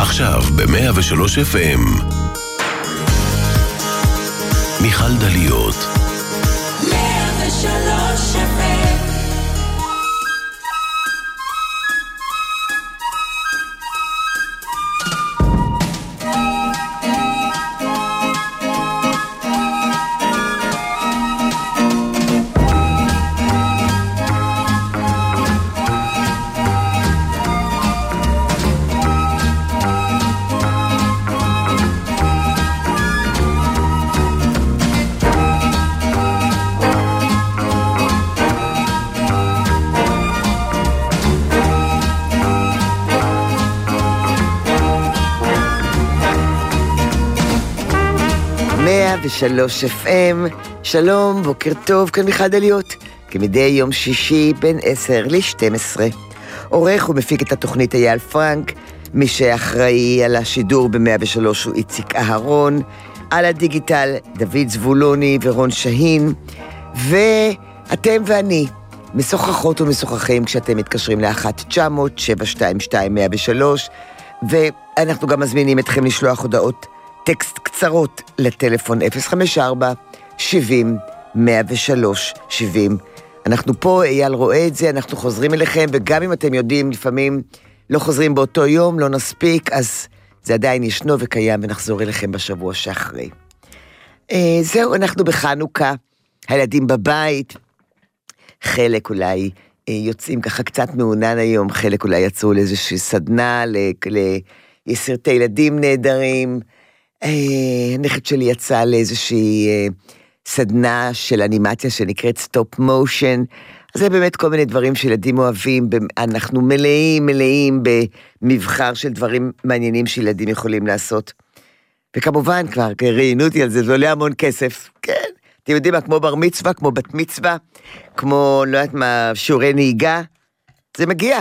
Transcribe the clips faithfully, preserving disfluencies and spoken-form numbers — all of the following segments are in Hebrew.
עכשיו ב-מאה ושלוש אף אם מיכל דליות מאה ושלוש אף אם מאה ושלוש אף אם, שלום, בוקר טוב, כאן מיכל דליות, כמדי יום שישי בין עשר ל-שתים עשרה. עורך ומפיק את התוכנית אייל פרנק, מי שאחראי על השידור ב-מאה ושלוש הוא איציק אהרון, על הדיגיטל דוד זבולוני ורון שהין, ואתם ואני משוחחות ומשוחחים כשאתם מתקשרים ל-אחת תשע מאות שבע שתיים שתיים מאה ושלוש, ואנחנו גם מזמינים אתכם לשלוח הודעות טקסט קצרות לטלפון אפס חמש ארבע שבעים מאה ושלוש שבעים. אנחנו פה, אייל רואה את זה, אנחנו חוזרים אליכם, וגם אם אתם יודעים, לפעמים לא חוזרים באותו יום, לא נספיק, אז זה עדיין ישנו וקיים, ונחזור אליכם בשבוע שאחרי. אה, זהו, אנחנו בחנוכה, הילדים בבית, חלק אולי אה, יוצאים ככה קצת מעונן היום, חלק אולי יצאו לאיזושהי סדנה, לסרטי ילדים נהדרים, הנכד שלי יצא לאיזושהי סדנה של אנימציה שנקראת סטופ מושן, אז זה באמת כל מיני דברים שילדים אוהבים, אנחנו מלאים מלאים במבחר של דברים מעניינים שילדים יכולים לעשות, וכמובן כבר ראיינו אותי על זה, זה עולה המון כסף, כן, אתם יודעים מה, כמו בר מצווה, כמו בת מצווה, כמו לא יודעת מה, שיעורי נהיגה, זה מגיע,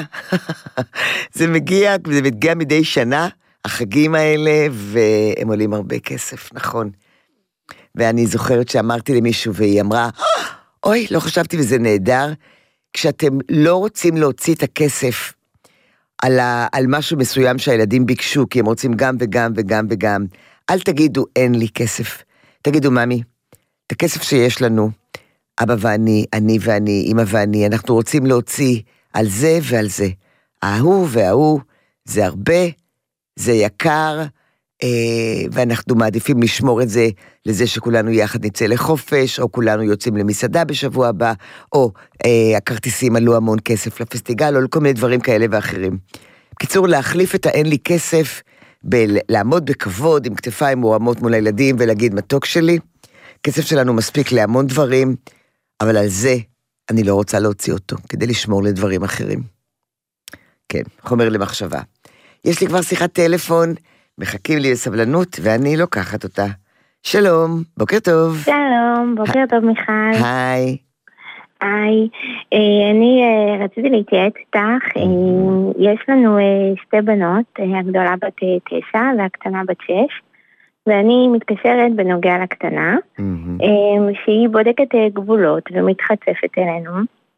זה מגיע, זה מגיע מדי שנה, החגים האלה, והם עולים הרבה כסף, נכון. ואני זוכרת שאמרתי למישהו, והיא אמרה, אוי, לא חשבתי וזה נהדר, כשאתם לא רוצים להוציא את הכסף על, ה, על משהו מסוים שהילדים ביקשו, כי הם רוצים גם וגם וגם וגם, אל תגידו, אין לי כסף. תגידו, ממי, את הכסף שיש לנו, אבא ואני, אני ואני, אמא ואני, אנחנו רוצים להוציא על זה ועל זה. ההוא וההוא, זה הרבה, זה יקר, ואנחנו מעדיפים לשמור את זה לזה שכולנו יחד נצא לחופש, או כולנו יוצאים למסעדה בשבוע הבא, או הכרטיסים עלו המון כסף לפסטיגל, או לכל מיני דברים כאלה ואחרים. בקיצור, להחליף את האין לי כסף, לעמוד בכבוד עם כתפיים מורמות מול הילדים, ולהגיד, מתוק שלי, כסף שלנו מספיק להמון דברים, אבל על זה אני לא רוצה להוציא אותו, כדי לשמור לדברים אחרים. כן, חומר למחשבה. יש לי כבר שיחת טלפון, מחכים לי לסבלנות, ואני לוקחת אותה. שלום, בוקר טוב. שלום, בוקר טוב מיכל. היי. היי, אני רציתי להתייעץ איתך, יש לנו שתי בנות, הגדולה בת תשע והקטנה בת שש, ואני מתקשרת בנוגע לקטנה, שהיא בודקת גבולות ומתחצפת אלינו.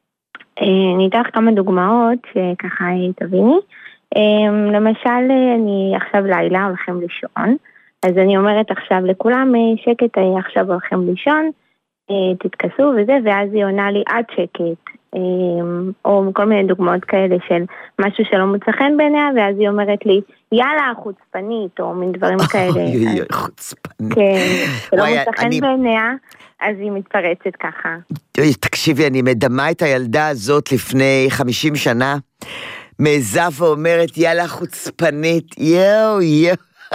ניתח כמה דוגמאות שככה תביני. Um, למשל, אני עכשיו לילה הולכים לישון, אז אני אומרת עכשיו לכולם, שקט, עכשיו הולכים לישון, תתכסו וזה, ואז היא עונה לי עד שקט, um, או כל מיני דוגמאות כאלה של משהו שלא מוצא חן בעיניה, ואז היא אומרת לי, יאללה, חוצפנית, או מין דברים כאלה. אוי, אוי, חוצפנית. כן, שלא מוצא חן בעיניה, אז היא מתפרצת ככה. תקשיבי, אני מדמה את הילדה הזאת לפני חמישים שנה, מעזה ואומרת, יאללה חוצפנית, יאו, יאו.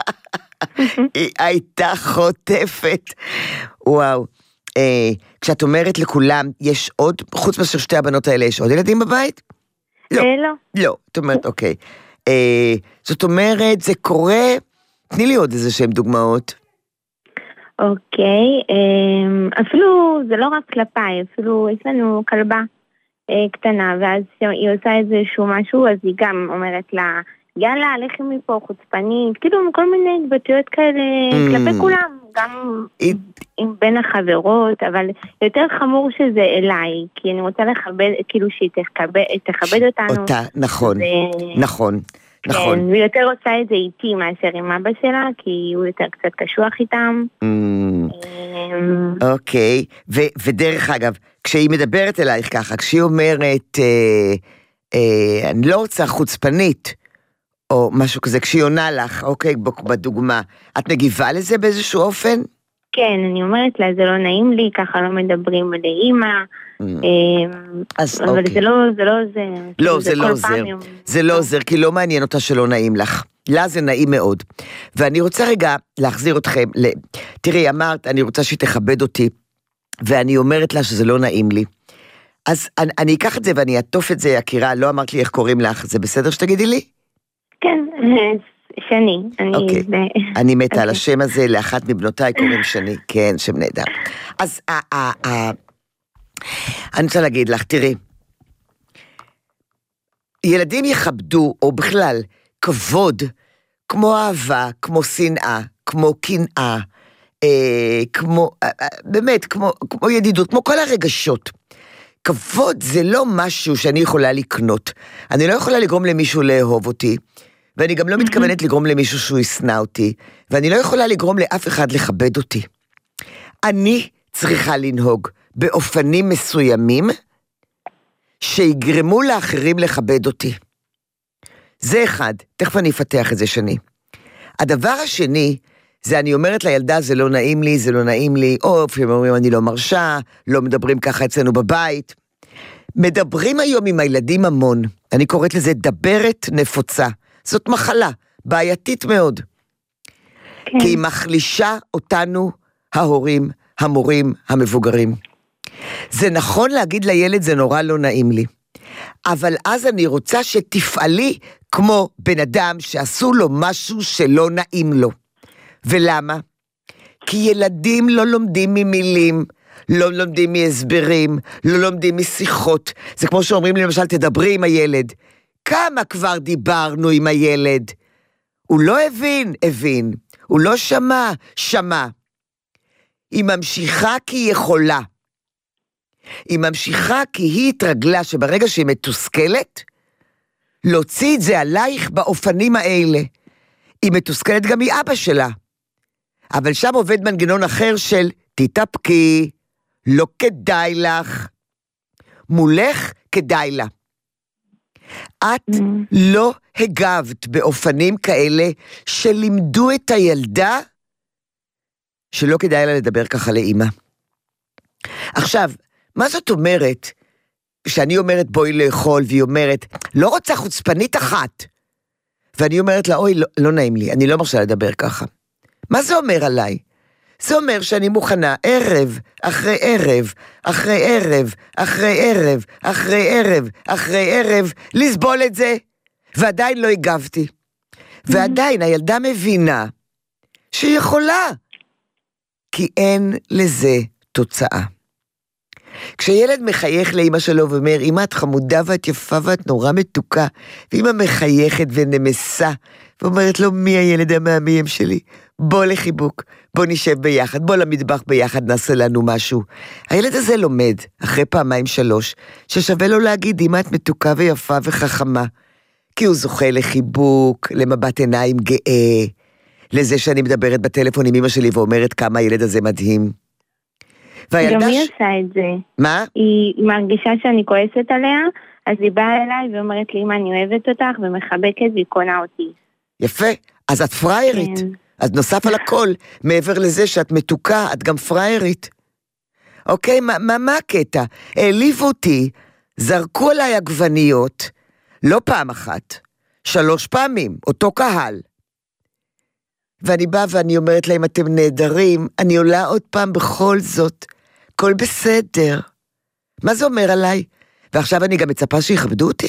היא הייתה חוטפת. וואו. אה, כשאת אומרת לכולם, יש עוד, חוץ מאשר שתי הבנות האלה, יש עוד ילדים בבית? לא. אה, לא. לא, את אומרת, אוקיי. אה, זאת אומרת, זה קורה, תני לי עוד איזה שהם דוגמאות. אוקיי, אה, אפילו, זה לא רק כלפיי, אפילו יש לנו כלבה. קטנה, ואז היא עושה איזשהו משהו, אז היא גם אומרת לה, יאללה, לכי מפה חוצפנית, כאילו כל מיני התבטאויות כאלה כלפי כולם, גם עם בין החברות, אבל יותר חמור שזה אליי, כי אני רוצה לכבד, כאילו שהיא תכבד אותנו. אותה, נכון, נכון. נכון. כן, והיא יותר עושה את זה איתי מאשר עם אבא שלה, כי הוא יותר קצת קשוח איתם. אוקיי, ודרך אגב, כשהיא מדברת אלייך ככה, כשהיא אומרת, אני לא רוצה חוצפנית, או משהו כזה, כשהיא עונה לך, אוקיי, בדוגמה, את מגיבה לזה באיזשהו אופן? כן, אני אומרת לה, זה לא נעים לי, ככה לא מדברים לאמא, אבל זה לא זה. לא, זה לא עוזר. זה לא עוזר, כי לא מעניין אותה שלא נעים לך. לה זה נעים מאוד. ואני רוצה רגע להחזיר אתכם, תראי, אמרת, אני רוצה שהיא תכבד אותי, ואני אומרת לה שזה לא נעים לי. אז אני אקח את זה ואני אטוף את זה, יקירה, לא אמרת לי איך קוראים לך, זה בסדר שתגידי לי? כן, שני. אוקיי, אני מתה על השם הזה, לאחת מבנותיי קוראים שני, כן, שם נהדר. אז אני רוצה להגיד לך, תראי, ילדים יכבדו, או בכלל, כבוד, כמו אהבה, כמו שנאה, כמו קנאה, כמו, באמת, כמו ידידות, כמו כל הרגשות. כבוד זה לא משהו שאני יכולה לקנות. אני לא יכולה לגרום למישהו לאהוב אותי, ואני גם לא מתכוונת לגרום למישהו שהוא ישנא אותי, ואני לא יכולה לגרום לאף אחד לכבד אותי. אני צריכה לנהוג באופנים מסוימים, שיגרמו לאחרים לכבד אותי. זה אחד, תכף אני אפתח את זה שני. הדבר השני, זה אני אומרת לילדה, זה לא נעים לי, זה לא נעים לי, או לפעמים אומרים, אני לא מרשה, לא מדברים ככה אצלנו בבית. מדברים היום עם הילדים המון, אני קוראת לזה דברת נפוצה. זאת מחלה, בעייתית מאוד. כן. כי היא מחלישה אותנו, ההורים, המורים, המבוגרים. זה נכון להגיד לילד, זה נורא לא נעים לי. אבל אז אני רוצה שתפעלי כמו בן אדם שעשו לו משהו שלא נעים לו. ולמה? כי ילדים לא לומדים ממילים, לא לומדים מהסברים, לא לומדים משיחות. זה כמו שאומרים לי למשל, תדברי עם הילד. כמה כבר דיברנו עם הילד? הוא לא הבין, הבין. הוא לא שמע, שמע. היא ממשיכה כי היא יכולה. היא ממשיכה כי היא התרגלה שברגע שהיא מתוסכלת, להוציא את זה עלייך באופנים האלה. היא מתוסכלת גם מאבא שלה. אבל שם עובד מנגנון אחר של תתאפקי, לא כדאי לך. מולך כדאי לה. את mm. לא הגבת באופנים כאלה שלימדו את הילדה שלא כדאי לה לדבר ככה לאמא. עכשיו, מה זאת אומרת? שאני אומרת בואי לאכול, והיא אומרת, לא רוצה חוצפנית אחת. ואני אומרת לה, אוי, לא, לא נעים לי, אני לא מרשה לדבר ככה. מה זה אומר עליי? זה אומר שאני מוכנה ערב, אחרי ערב, אחרי ערב, אחרי ערב, אחרי ערב, אחרי ערב, לסבול את זה. ועדיין לא הגבתי. ועדיין הילדה מבינה שהיא יכולה. כי אין לזה תוצאה. כשילד מחייך לאמא שלו ואומר, אמא את חמודה ואת יפה ואת נורא מתוקה, ואמא מחייכת ונמסה, ואומרת לו, מי הילד המאמיים שלי? בוא לחיבוק, בוא נשב ביחד, בוא למטבח ביחד, נעשה לנו משהו. הילד הזה לומד, אחרי פעמיים שלוש, ששווה לו להגיד, אמא את מתוקה ויפה וחכמה, כי הוא זוכה לחיבוק, למבט עיניים גאה, לזה שאני מדברת בטלפון עם אמא שלי ואומרת כמה הילד הזה מדהים. גם היא עושה את זה. מה? היא מרגישה שאני כועסת עליה, אז היא באה אליי ואומרת לי, אמא, אני אוהבת אותך ומחבקת והיא קונה אותי. יפה, אז את פריירית. כן. אז נוסף על הכל, מעבר לזה שאת מתוקה, את גם פריירית. אוקיי, מה, מה, מה הקטע? העליבו אותי, זרקו עליי עגבניות, לא פעם אחת, שלוש פעמים, אותו קהל. ואני באה ואני אומרת להם, אתם נהדרים, אני עולה עוד פעם בכל זאת, כל בסדר. מה זה אומר עליי? ועכשיו אני גם מצפה שיכבדו אותי?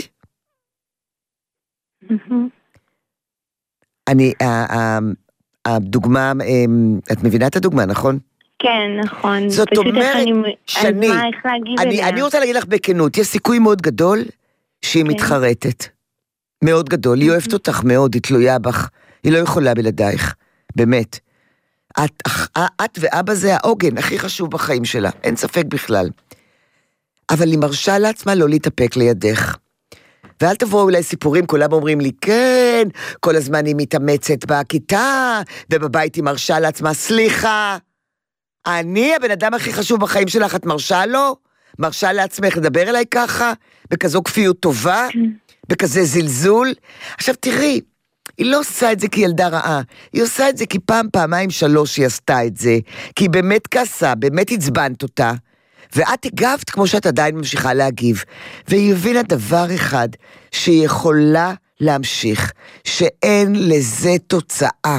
אני, הדוגמה, את מבינה את הדוגמה, נכון? כן, נכון. זאת אומרת, שני, אני רוצה להגיד לך בכנות, יש סיכוי מאוד גדול שהיא מתחרטת. מאוד גדול, היא אוהבת אותך מאוד, היא תלויה בך, היא לא יכולה בלעדייך. באמת. את, את ואבא זה העוגן הכי חשוב בחיים שלה, אין ספק בכלל. אבל היא מרשה לעצמה לא להתאפק לידך. ואל תבואו אליי סיפורים, כולם אומרים לי, כן, כל הזמן היא מתאמצת בכיתה, ובבית היא מרשה לעצמה, סליחה, אני הבן אדם הכי חשוב בחיים שלך, את מרשה לו? מרשה לעצמך לדבר אליי ככה? בכזו כפיות טובה? בכזה זלזול? עכשיו תראי, היא לא עושה את זה כי ילדה רעה, היא עושה את זה כי פעם, פעמיים, שלוש היא עשתה את זה, כי היא באמת כעסה, באמת הצבנת אותה, ואת הגבת כמו שאת עדיין ממשיכה להגיב, והיא הבינה דבר אחד, שהיא יכולה להמשיך, שאין לזה תוצאה.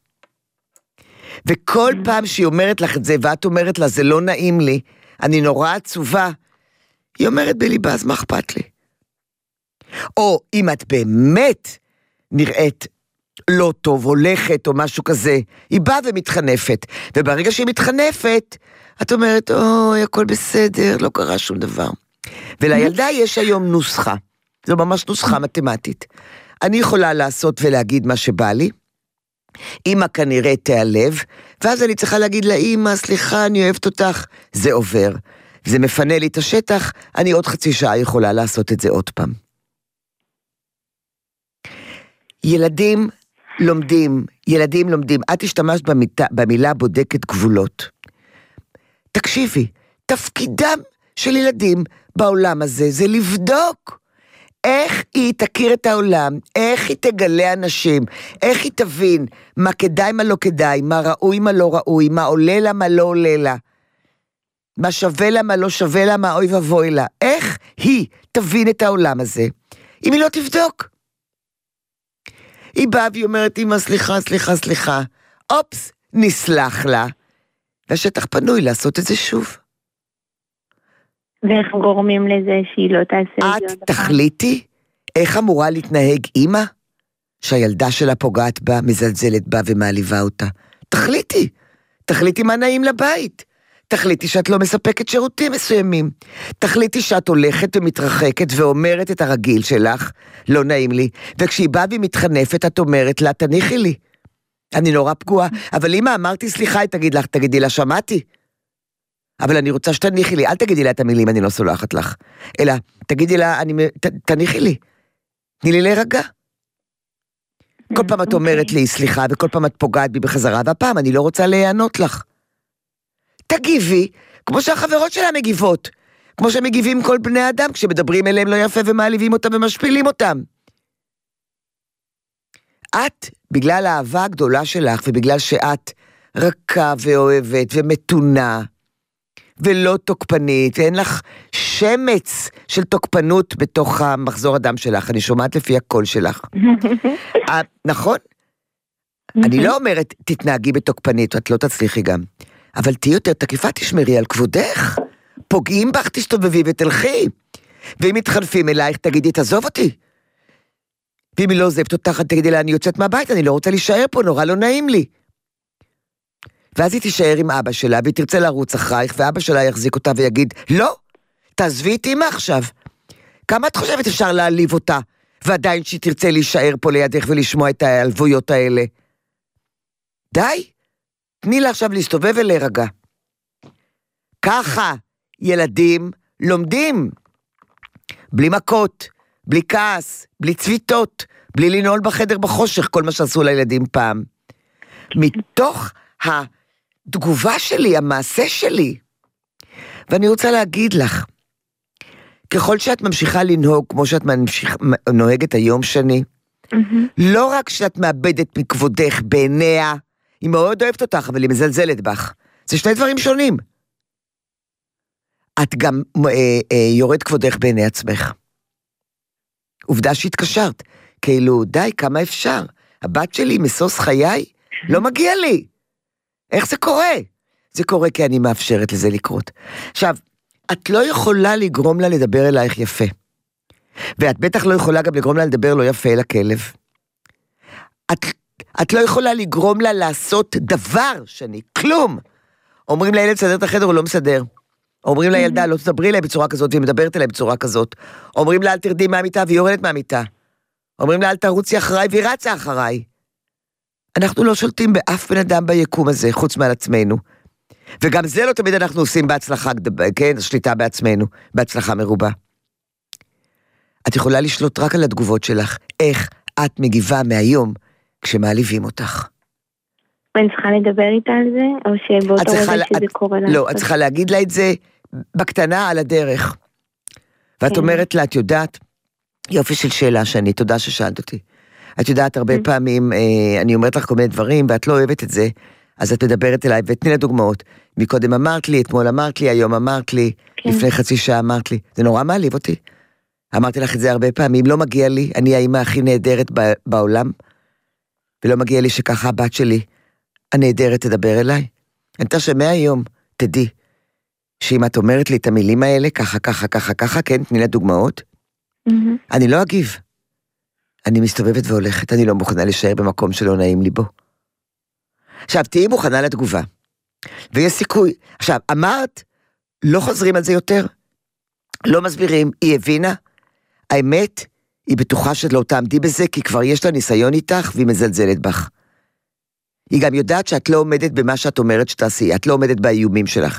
וכל פעם שהיא אומרת לך את זה, ואת אומרת לה, זה לא נעים לי, אני נורא עצובה, היא אומרת בליבה, אז מה אכפת לי? או אם את באמת נראית לא טוב, הולכת או משהו כזה, היא באה ומתחנפת, וברגע שהיא מתחנפת, את אומרת, אוי, הכל בסדר, לא קרה שום דבר. ולילדה יש היום נוסחה, זו ממש נוסחה מתמטית. אני יכולה לעשות ולהגיד מה שבא לי, אמא כנראה תיעלב, ואז אני צריכה להגיד לה, אמא, סליחה, אני אוהבת אותך, זה עובר. זה מפנה לי את השטח, אני עוד חצי שעה יכולה לעשות את זה עוד פעם. ילדים לומדים, ילדים לומדים, את השתמשת במילה, במילה בודקת גבולות. תקשיבי, תפקידם של ילדים בעולם הזה, זה לבדוק. איך היא תכיר את העולם, איך היא תגלה אנשים, איך היא תבין מה כדאי, מה לא כדאי, מה ראוי, מה לא ראוי, מה עולה לה, מה לא עולה לה, מה שווה לה, מה לא שווה לה, מה אוי ובוי לה. איך היא תבין את העולם הזה, אם היא לא תבדוק? היא באה והיא אומרת, אמא, סליחה, סליחה, סליחה, אופס, נסלח לה, והשטח פנוי לעשות את זה שוב. ואיך גורמים לזה שהיא לא תעשה את זה? את תחליטי איך אמורה להתנהג אמא שהילדה שלה פוגעת בה, מזלזלת בה ומעליבה אותה. תחליטי, תחליטי מה נעים לבית. תחליטי שאת לא מספקת שירותים מסוימים. תחליטי שאת הולכת ומתרחקת ואומרת את הרגיל שלך, לא נעים לי. וכשהיא באה ומתחנפת, את אומרת לה, תניחי לי. אני נורא פגועה, אבל אמא, אמרתי סליחה, היא תגיד לך, תגידי לה, שמעתי. אבל אני רוצה שתניחי לי, אל תגידי לה את המילים, אני לא סולחת לך. אלא, תגידי לה, אני, ת, תניחי לי. תני לי להירגע. כל פעם את אומרת לי, סליחה, וכל פעם את פוגעת בי בחזרה, והפעם אני לא רוצה להיענות לך. תגיבי, כמו שהחברות שלה מגיבות, כמו שמגיבים כל בני אדם, כשמדברים אליהם לא יפה ומעליבים אותם ומשפילים אותם. את, בגלל האהבה הגדולה שלך, ובגלל שאת רכה ואוהבת ומתונה, ולא תוקפנית, ואין לך שמץ של תוקפנות בתוך המחזור הדם שלך, אני שומעת לפי הקול שלך. נכון? אני לא אומרת, תתנהגי בתוקפנית, את לא תצליחי גם. אבל תהי יותר תקיפה, תשמרי על כבודך. פוגעים בך, תסתובבי ותלכי. ואם מתחלפים אלייך, תגידי, תעזוב אותי. ואם היא לא עוזבת אותך, תגידי לה, אני יוצאת מהבית, אני לא רוצה להישאר פה, נורא לא נעים לי. ואז היא תישאר עם אבא שלה, והיא תרצה לרוץ אחרייך, ואבא שלה יחזיק אותה ויגיד, לא, תעזבי את אמא עכשיו. כמה את חושבת אפשר להעליב אותה, ועדיין שהיא תרצה להישאר פה לידך ולשמוע את העלבויות האלה? די, תני לה עכשיו להסתובב ולהירגע. ככה ילדים לומדים. בלי מכות, בלי כעס, בלי צביטות, בלי לנעול בחדר בחושך, כל מה שעשו לילדים פעם. מתוך התגובה שלי, המעשה שלי. ואני רוצה להגיד לך, ככל שאת ממשיכה לנהוג, כמו שאת ממשיך, נוהגת היום שני, mm-hmm. לא רק שאת מאבדת מכבודך בעיניה, היא מאוד אוהבת אותך, אבל היא מזלזלת בך. זה שני דברים שונים. את גם אה, אה, יורד כבודך בעיני עצמך. עובדה שהתקשרת, כאילו, די, כמה אפשר? הבת שלי, מסוס חיי, לא מגיע לי. איך זה קורה? זה קורה כי אני מאפשרת לזה לקרות. עכשיו, את לא יכולה לגרום לה לדבר אלייך יפה. ואת בטח לא יכולה גם לגרום לה לדבר לא יפה אל הכלב. את, את לא יכולה לגרום לה לעשות דבר שני, כלום. אומרים לילד לסדר את החדר, הוא לא מסדר. אומרים לילדה, לא תדברי לה בצורה כזאת, והיא מדברת אליה בצורה כזאת. אומרים לה, אל תרדי מהמיטה, והיא יורדת מהמיטה. אומרים לה, אל תרוצי אחריי, והיא רצה אחריי. אנחנו לא שולטים באף בן אדם ביקום הזה, חוץ מעל עצמנו. וגם זה לא תמיד אנחנו עושים בהצלחה, כן, שליטה בעצמנו, בהצלחה מרובה. את יכולה לשלוט רק על התגובות שלך, איך את מגיבה מהיום כשמעליבים אותך. ואני צריכה לדבר איתה על זה, או שבאותו רגע שזה קורה לה? לא, את צריכה להגיד לה את זה בקטנה על הדרך. ואת אומרת לה, את יודעת, יופי של שאלה שאני, תודה ששאלת אותי. את יודעת, הרבה פעמים, אני אומרת לך כל מיני דברים, ואת לא אוהבת את זה, אז את מדברת אליי, ותני לה דוגמאות. מקודם אמרת לי, אתמול אמרת לי, היום אמרת לי, לפני חצי שעה אמרת לי. זה נורא מעליב אותי. אמרתי לך את זה הרבה פעמים, לא מגיע לי, אני האמא הכי נהדרת בעולם, ולא מגיע לי שככה הבת שלי, הנהדרת תדבר אליי. אני יודע שמהיום, תדעי, שאם את אומרת לי את המילים האלה, ככה, ככה, ככה, ככה, כן, תני לה דוגמאות, אני לא אגיב. אני מסתובבת והולכת, אני לא מוכנה להישאר במקום שלא נעים לי בו. עכשיו, תהיי מוכנה לתגובה. ויש סיכוי. עכשיו, אמרת, לא חוזרים על זה יותר. לא מסבירים, היא הבינה. האמת, היא בטוחה שאת לא תעמדי בזה, כי כבר יש לה ניסיון איתך, והיא מזלזלת בך. היא גם יודעת שאת לא עומדת במה שאת אומרת שתעשי, את לא עומדת באיומים שלך.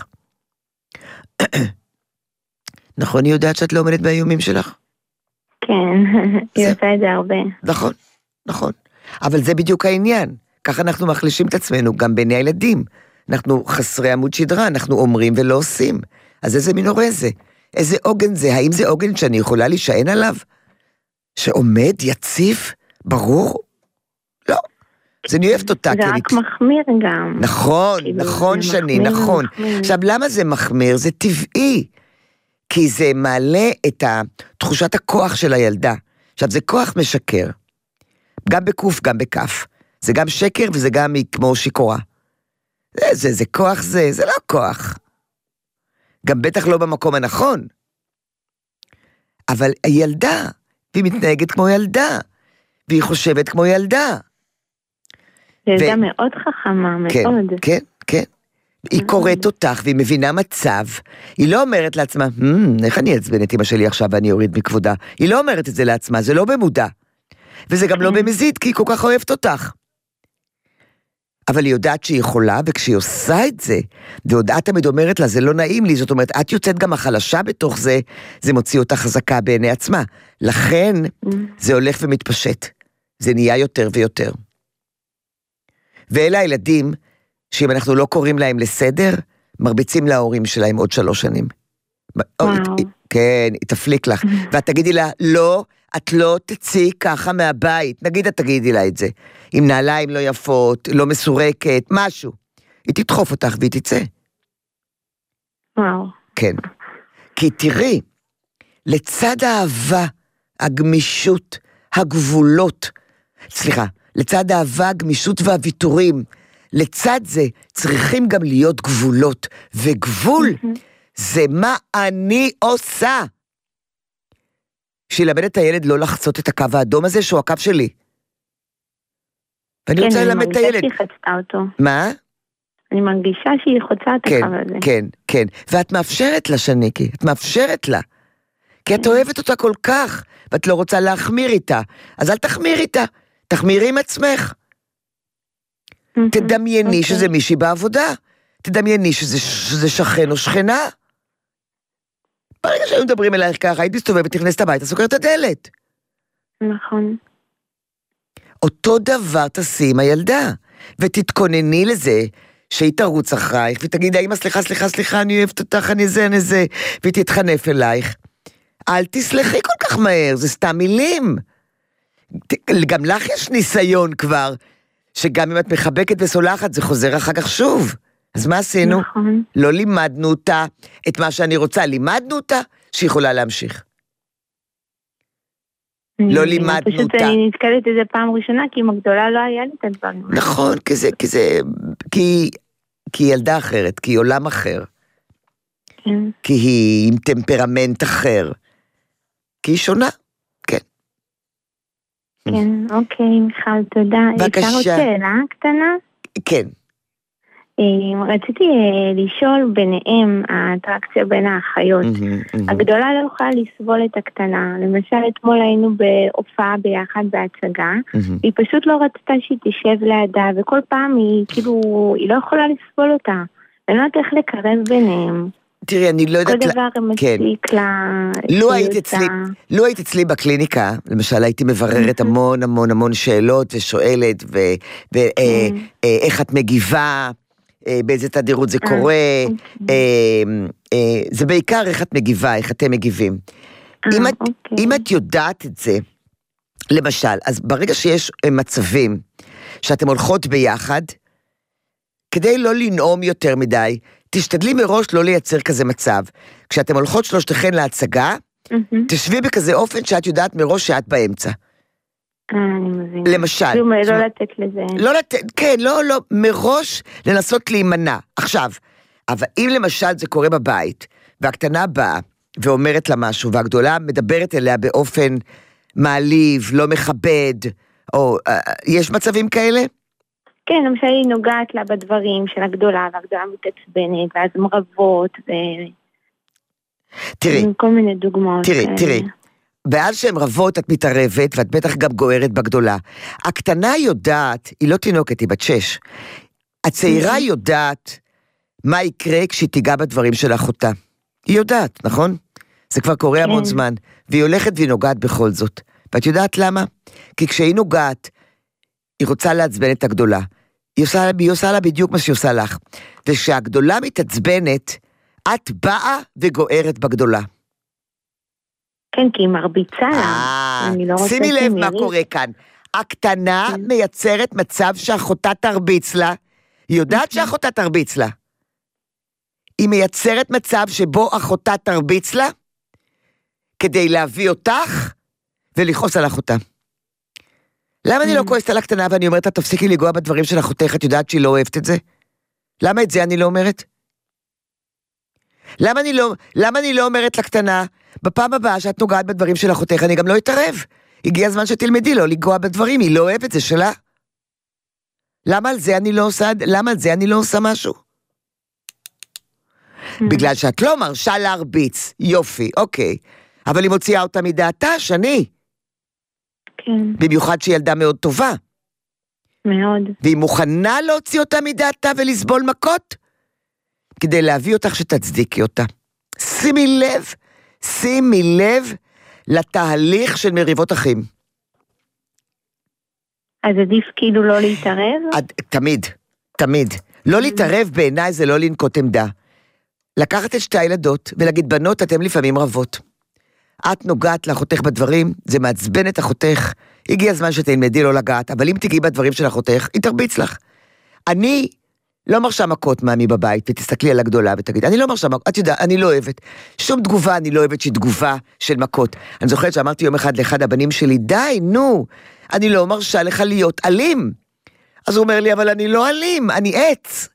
נכון, היא יודעת שאת לא עומדת באיומים שלך? כן, היא עושה את זה הרבה. נכון, נכון. אבל זה בדיוק העניין. ככה אנחנו מחלישים את עצמנו, גם בעיני הילדים. אנחנו חסרי עמוד שדרה, אנחנו אומרים ולא עושים. אז איזה מין הורה זה? איזה עוגן זה? האם זה עוגן שאני יכולה להישען עליו? שעומד, יציב, ברור? לא. זה אני אוהבת אותה. זה רק מחמיר גם. נכון, נכון שני, נכון. עכשיו, למה זה מחמיר? זה טבעי. כי זה מעלה את תחושת הכוח של הילדה. עכשיו, זה כוח משקר. גם בקוף, גם בכף. זה גם שקר וזה גם כמו שיקורה. זה, זה, זה כוח זה, זה לא כוח. גם בטח לא במקום הנכון. אבל הילדה, והיא מתנהגת כמו ילדה, והיא חושבת כמו ילדה. ילדה ו... מאוד חכמה, כן, מאוד. כן, כן. היא קוראת אותך והיא מבינה מצב. היא לא אומרת לעצמה, hmm, איך אני אעצבן את אמא שלי עכשיו ואני אוריד מכבודה. היא לא אומרת את זה לעצמה, זה לא במודע. וזה גם לא במזיד, כי היא כל כך אוהבת אותך. אבל היא יודעת שהיא יכולה, וכשהיא עושה את זה, והודעת תמיד אומרת לה, זה לא נעים לי, זאת אומרת, את יוצאת גם החלשה בתוך זה, זה מוציא אותה חזקה בעיני עצמה. לכן, זה הולך ומתפשט. זה נהיה יותר ויותר. ואלה הילדים, שאם אנחנו לא קוראים להם לסדר, מרביצים להורים שלהם עוד שלוש שנים. וואו. כן, היא תפליק לך. ואת תגידי לה, לא, את לא תצאי ככה מהבית. נגיד, את תגידי לה את זה. עם נעליים לא יפות, לא מסורקת, משהו. היא תדחוף אותך והיא תצא. וואו. כן. כי תראי, לצד האהבה, הגמישות, הגבולות, סליחה, לצד האהבה, הגמישות והוויתורים, לצד זה צריכים גם להיות גבולות, וגבול זה מה אני עושה. שילמד את הילד לא לחצות את הקו האדום הזה, שהוא הקו שלי. ואני רוצה ללמד את הילד. כן, אני מרגישה שהיא חצתה אותו. מה? אני מרגישה שהיא חוצה את הקו הזה. כן, כן, ואת מאפשרת לה, שניקי, את מאפשרת לה. כי את אוהבת אותה כל כך, ואת לא רוצה להחמיר איתה. אז אל תחמיר איתה, תחמירי עם עצמך. תדמייני שזה מישהי בעבודה. תדמייני שזה שכן או שכנה. ברגע שהיו מדברים אלייך ככה, היית מסתובבת, תכנסת הביתה, סוגרת את הדלת. נכון. אותו דבר תעשי עם הילדה, ותתכונני לזה, שהיא תרוץ אחרייך, ותגיד, אמא, סליחה, סליחה, סליחה, אני אוהבת אותך, אני זה, אני זה, והיא תתחנף אלייך. אל תסלחי כל כך מהר, זה סתם מילים. גם לך יש ניסיון כבר, שגם אם את מחבקת וסולחת, זה חוזר אחר כך שוב. אז מה עשינו? נכון. לא לימדנו אותה את מה שאני רוצה, לימדנו אותה שהיא יכולה להמשיך. לא לימדנו פשוט אותה. אני נתקלת את זה פעם ראשונה, כי עם הגדולה לא היה לי את הדברים. נכון, כי זה, כי זה, כי, כי היא ילדה אחרת, כי היא עולם אחר. כן. כי היא עם טמפרמנט אחר. כי היא שונה, כן. כן, אוקיי, מיכל, תודה. בבקשה. אפשר עוד שאלה קטנה? כן. רציתי לשאול ביניהם, האטרקציה בין האחיות. הגדולה לא יכולה לסבול את הקטנה. למשל, אתמול היינו בהופעה ביחד בהצגה, והיא פשוט לא רצתה שהיא תשב לידה, וכל פעם היא כאילו, היא לא יכולה לסבול אותה. אני לא יודעת איך לקרב ביניהם. תראי, אני לא יודעת... כל דבר מציק לה... לו היית אצלי, לו היית אצלי בקליניקה, למשל הייתי מבררת המון המון המון שאלות ושואלת, ואיך את מגיבה, באיזה תדירות זה קורה, זה בעיקר איך את מגיבה, איך אתם מגיבים. אם את יודעת את זה, למשל, אז ברגע שיש מצבים שאתם הולכות ביחד, כדי לא לנאום יותר מדי, תשתדלי מראש לא לייצר כזה מצב. כשאתם הולכות שלושתכן להצגה, תשבי בכזה אופן שאת יודעת מראש שאת באמצע. אני מבינה. למשל. לא לתת לזה. לא לתת, כן, לא, לא, מראש לנסות להימנע. עכשיו, אבל אם למשל זה קורה בבית, והקטנה באה ואומרת לה משהו, והגדולה מדברת אליה באופן מעליב, לא מכבד, או יש מצבים כאלה? כן, למשל היא נוגעת לה בדברים של הגדולה, והגדולה מתעצבנת, ואז מרבות, ו... תראי. כל מיני דוגמאות. תראי, תראי. ואז שהן רבות את מתערבת, ואת בטח גם גוערת בגדולה. הקטנה יודעת, היא לא תינוקת, היא בת שש. הצעירה יודעת מה יקרה כשהיא תיגע בדברים של אחותה. היא יודעת, נכון? זה כבר קורה המון זמן. והיא הולכת והיא נוגעת בכל זאת. ואת יודעת למה? כי כשהיא נוגעת, היא רוצה לעצבן את הגדולה. היא עושה, היא עושה לה בדיוק מה שהיא עושה לך. וכשהגדולה מתעצבנת, את באה וגוערת בגדולה. כן, כי היא מרביצה לה. שימי לב מה קורה כאן. הקטנה מייצרת מצב שאחותה תרביץ לה. היא יודעת שאחותה תרביץ לה. היא מייצרת מצב שבו אחותה תרביץ לה, כדי להביא אותך ולכעוס על אחותה. למה אני לא כועסת על הקטנה ואני אומרת, תפסיקי לגוע בדברים של אחותך, את יודעת שהיא לא אוהבת את זה? למה את זה אני לא אומרת? למה אני לא, למה אני לא אומרת לקטנה, בפעם הבאה שאת נוגעת בדברים של אחותך, אני גם לא אתערב. הגיע הזמן שתלמדי לא לגוע בדברים, היא לא אוהבת, זה שלה. למה על זה אני לא עושה, למה על זה אני לא עושה משהו? בגלל שאת לא מרשה להרביץ, יופי, אוקיי. אבל היא מוציאה אותה מדעתה, שני. כן. במיוחד שהיא ילדה מאוד טובה. מאוד. והיא מוכנה להוציא אותה מדעתה ולסבול מכות, כדי להביא אותך שתצדיקי אותה. שימי לב, שימי לב לתהליך של מריבות אחים. אז עדיף כאילו לא להתערב? עד, תמיד, תמיד. לא להתערב בעיניי זה לא לנקוט עמדה. לקחת את שתי הילדות ולהגיד, בנות, אתם לפעמים רבות. את נוגעת לאחותך בדברים, זה מעצבן את אחותך, הגיע הזמן שתלמדי לא לגעת, אבל אם תגיעי בדברים של אחותך, היא תרביץ לך. אני לא מרשה מכות מאמי בבית, ותסתכלי על הגדולה ותגיד, אני לא מרשה מכות, את יודעת, אני לא אוהבת. שום תגובה אני לא אוהבת שהיא תגובה של מכות. אני זוכרת שאמרתי יום אחד לאחד הבנים שלי, די, נו, אני לא מרשה לך להיות אלים. אז הוא אומר לי, אבל אני לא אלים, אני עץ.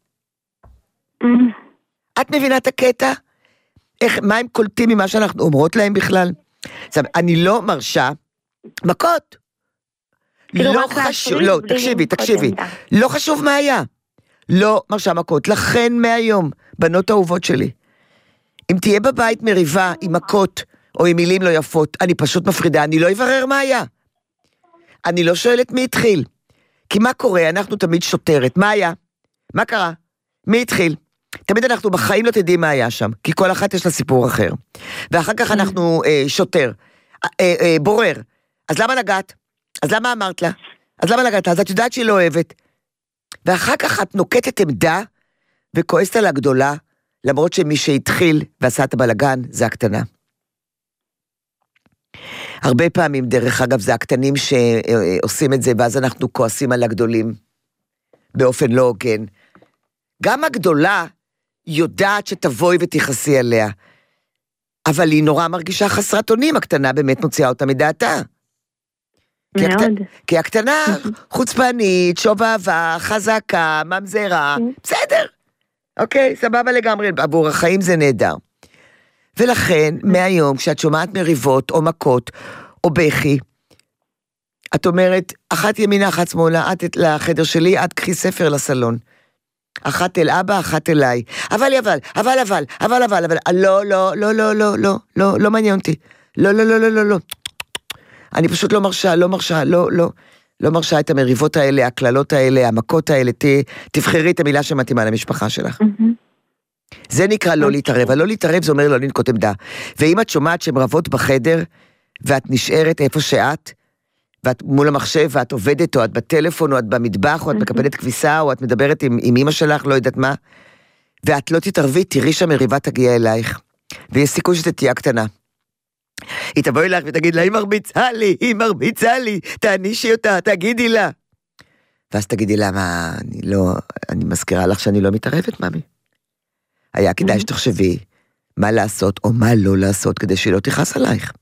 את מבינה את הקטע? איך, מה הם קולטים ממה שאנחנו אומרות להם בכלל? עכשיו, אני לא מרשה מכות. לא חשוב, לא, תקשיבי, תקשיבי. לא חשוב מה היה. לא מרשה מכות. לכן מהיום, בנות האהובות שלי, אם תהיה בבית מריבה עם מכות, או עם מילים לא יפות, אני פשוט מפרידה, אני לא אברר מה היה. אני לא שואלת מי התחיל. כי מה קורה? אנחנו תמיד שוטרת. מה היה? מה קרה? מי התחיל? תמיד אנחנו בחיים לא תדעים מה היה שם, כי כל אחת יש לה סיפור אחר. ואחר כך אנחנו אה, שוטר, אה, אה, בורר. אז למה נגעת? אז למה אמרת לה? אז למה נגעת? אז את יודעת שהיא לא אוהבת. ואחר כך את נוקטת עמדה, וכועסת על הגדולה, למרות שמי שהתחיל ועשה את הבלגן, זה הקטנה. הרבה פעמים, דרך אגב, זה הקטנים שעושים את זה, ואז אנחנו כועסים על הגדולים, באופן לא הוגן. גם הגדולה יודעת שתבואי ותיחסי עליה, אבל היא נורא מרגישה חסרת אונים, הקטנה באמת מוציאה אותה מדעתה. מאוד. כי, הקט... כי הקטנה חוצפנית, שוב אהבה, חזקה, ממזרה, בסדר. אוקיי, סבבה לגמרי, עבור החיים זה נהדר. ולכן, מהיום, כשאת שומעת מריבות או מכות או בכי, את אומרת, אחת ימינה, אחת שמאלה, את לחדר שלי, את קחי ספר לסלון. אחת אל אבא, אחת אליי. אבל, אבל, אבל, אבל, אבל, אבל, אבל, לא, לא, לא, לא, לא, לא, לא, לא מעניין אותי. לא, לא, לא, לא, לא, לא. אני פשוט לא מרשה, לא מרשה, לא, לא, לא מרשה את המריבות האלה, הכללות האלה, המכות האלה, תבחרי את המילה שמתאימה למשפחה שלך. זה נקרא לא להתערב, הלא להתערב זה אומר לא לנקוט עמדה. ואם את שומעת שהן רבות בחדר, ואת נשארת איפה שאת, ואת מול המחשב, ואת עובדת, או את בטלפון, או את במטבח, או את מקבלת כביסה, או את מדברת עם, עם אמא שלך, לא יודעת מה, ואת לא תתערבי, תראי שהמריבה תגיע אלייך, ויש סיכוי שזה תהיה קטנה. היא תבוא אלייך ותגיד לה, היא מרביצה לי, היא מרביצה לי, תענישי אותה, תגידי לה. ואז תגידי לה, מה, אני לא, אני מזכירה לך שאני לא מתערבת, ממי. היה כדאי שתחשבי מה לעשות או מה לא לעשות כדי שהיא לא תכעס עלייך.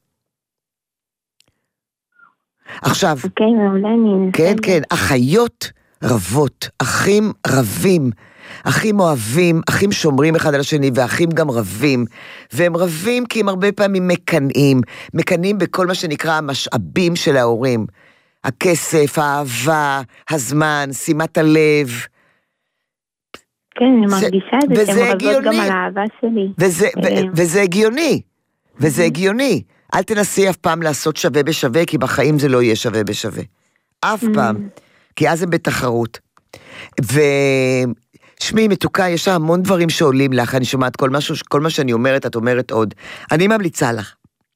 עכשיו, אוקיי, מעולה. כן, כן, אחיות רבות, אחים רבים, אחים אוהבים, אחים שומרים אחד על השני, ואחים גם רבים, והם רבים כי הם הרבה פעמים מקנאים, מקנאים בכל מה שנקרא המשאבים של ההורים, הכסף, האהבה, הזמן, שימת הלב, כן, אני מרגישה את זה, שהן רבות גם על האהבה שלי. וזה, ו- וזה הגיוני, וזה הגיוני. אל תנסי אף פעם לעשות שווה בשווה, כי בחיים זה לא יהיה שווה בשווה. אף פעם. כי אז הם בתחרות. ושמי, מתוקה, יש המון דברים שעולים לך, אני שומעת כל, משהו, כל מה שאני אומרת, את אומרת עוד. אני ממליצה לך,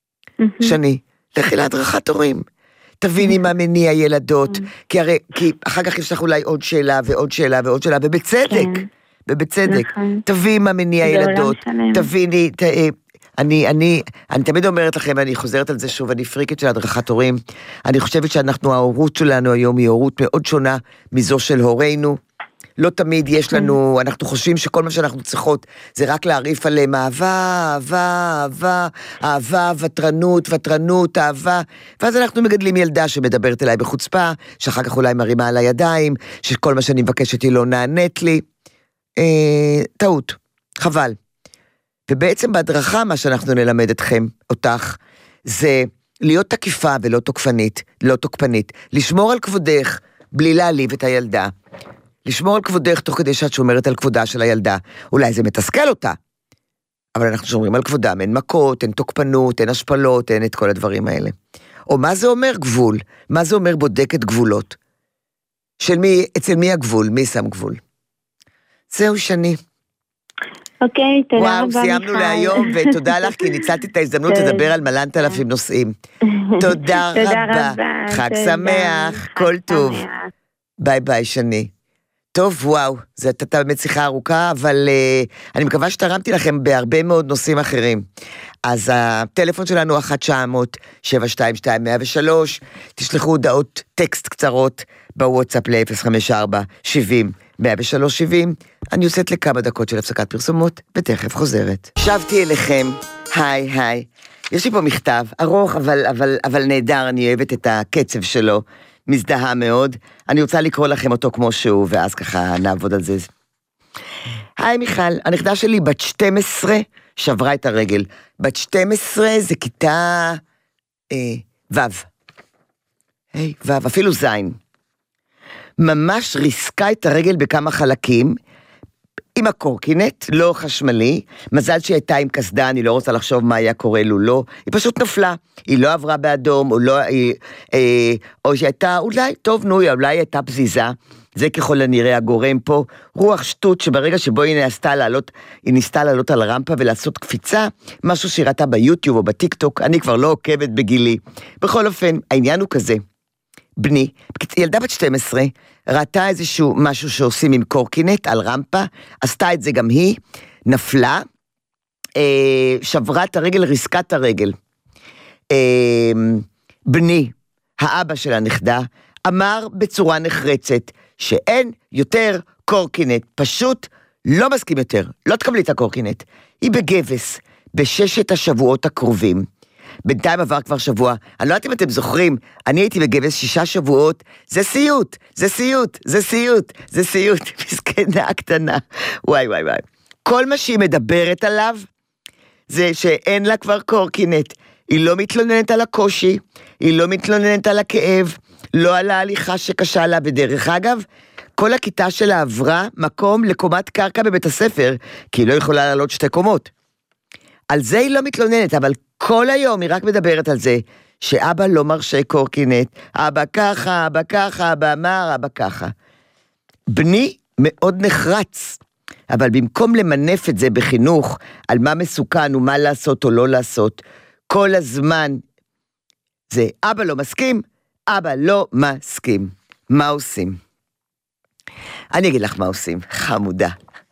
שני, לכי להדרכת הורים. תביני מה מניע ילדות, כי הרי, כי אחר כך יש לך אולי עוד שאלה ועוד שאלה ועוד שאלה, ובצדק, ובצדק, תביני מה מניע ילדות, תביני, אני, אני, אני תמיד אומרת לכם, ואני חוזרת על זה שוב, אני פריקית של הדרכת הורים, אני חושבת שאנחנו, ההורות שלנו היום היא הורות מאוד שונה מזו של הורינו, לא תמיד יש לנו, אנחנו חושבים שכל מה שאנחנו צריכות, זה רק להעריף עליהם אהבה, אהבה, אהבה, אהבה, וטרנות, וטרנות, אהבה, ואז אנחנו מגדלים ילדה שמדברת אליי בחוצפה, שאחר כך אולי מרימה על הידיים, שכל מה שאני מבקשת היא לא נענית לי, אה, טעות, חבל. ובעצם בהדרכה מה שאנחנו נלמד אתכם, אותך, זה להיות תקיפה ולא תוקפנית, לא תוקפנית, לשמור על כבודך, בלי להעליב את הילדה, לשמור על כבודך תוך כדי שאת שומרת על כבודה של הילדה. אולי זה מתסכל אותה, אבל אנחנו שומרים על כבודם, אין מכות, אין תוקפנות, אין השפלות, אין את כל הדברים האלה. או מה זה אומר גבול? מה זה אומר בודקת גבולות? של מי, אצל מי הגבול? מי שם גבול? זהו שני. אוקיי, תודה רבה. וואו, סיימנו להיום, ותודה לך, כי ניצלתי את ההזדמנות לדבר על מלנת אלפים נושאים. תודה רבה. חג שמח, כל טוב. ביי ביי, שני. טוב, וואו, זו הייתה באמת שיחה ארוכה, אבל uh, אני מקווה שתרמתי לכם בהרבה מאוד נושאים אחרים. אז הטלפון שלנו אחת תשע מאות שבע שתיים שתיים מאה ושלוש, תשלחו הודעות טקסט קצרות בוואטסאפ ל-אפס חמש ארבע שבעים מאה ושלוש שבעים. אני יוצאת לכמה דקות של הפסקת פרסומות, ותכף חוזרת. שבתי אליכם, היי היי. יש לי פה מכתב, ארוך אבל, אבל, אבל נהדר, אני אוהבת את הקצב שלו. מזדהה מאוד, אני רוצה לקרוא לכם אותו כמו שהוא, ואז ככה נעבוד על זה. היי מיכל, הנכדה שלי בת שתים עשרה, שברה את הרגל. בת שתים עשרה זה כיתה אה, ו'. היי, ו', אפילו זין. ממש ריסקה את הרגל בכמה חלקים, עם הקורקינט, לא חשמלי, מזל שהיא הייתה עם קסדה, אני לא רוצה לחשוב מה היה קורה לו, לא, היא פשוט נפלה, היא לא עברה באדום, או, לא, היא, אה, או שהייתה, אולי, טוב, נו, אולי הייתה פזיזה, זה ככל הנראה הגורם פה, רוח שטות שברגע שבו היא ניסתה לעלות, היא ניסתה לעלות על הרמפה ולעשות קפיצה, משהו שהיא ראתה ביוטיוב או בטיקטוק, אני כבר לא עוקבת בגילי, בכל אופן, העניין הוא כזה, בני, ילדה בת שתים עשרה, ראתה איזשהו משהו שעושים עם קורקינט על רמפה, עשתה את זה גם היא, נפלה, אה, שברה את הרגל, ריסקה את הרגל. אה, בני, האבא של הנכדה, אמר בצורה נחרצת, שאין יותר קורקינט, פשוט לא מסכים יותר, לא תקבלי את הקורקינט, היא בגבס, בששת השבועות הקרובים, בינתיים עבר כבר שבוע, אני לא יודעת אם אתם זוכרים, אני הייתי בגבס שישה שבועות, זה סיוט, זה סיוט, זה סיוט, זה סיוט, מסכנה קטנה, וואי וואי וואי. כל מה שהיא מדברת עליו, זה שאין לה כבר קורקינט, היא לא מתלוננת על הקושי, היא לא מתלוננת על הכאב, לא על ההליכה שקשה לה, בדרך אגב, כל הכיתה שלה עברה מקום לקומת קרקע בבית הספר, כי היא לא יכולה לעלות שתי קומות. על זה היא לא מתלוננת, אבל כל היום היא רק מדברת על זה, שאבא לא מרשה קורקינט, אבא ככה, אבא ככה, אבא אמר, אבא ככה. בני מאוד נחרץ, אבל במקום למנף את זה בחינוך, על מה מסוכן ומה לעשות או לא לעשות, כל הזמן זה אבא לא מסכים, אבא לא מסכים. מה עושים? אני אגיד לך מה עושים, חמודה.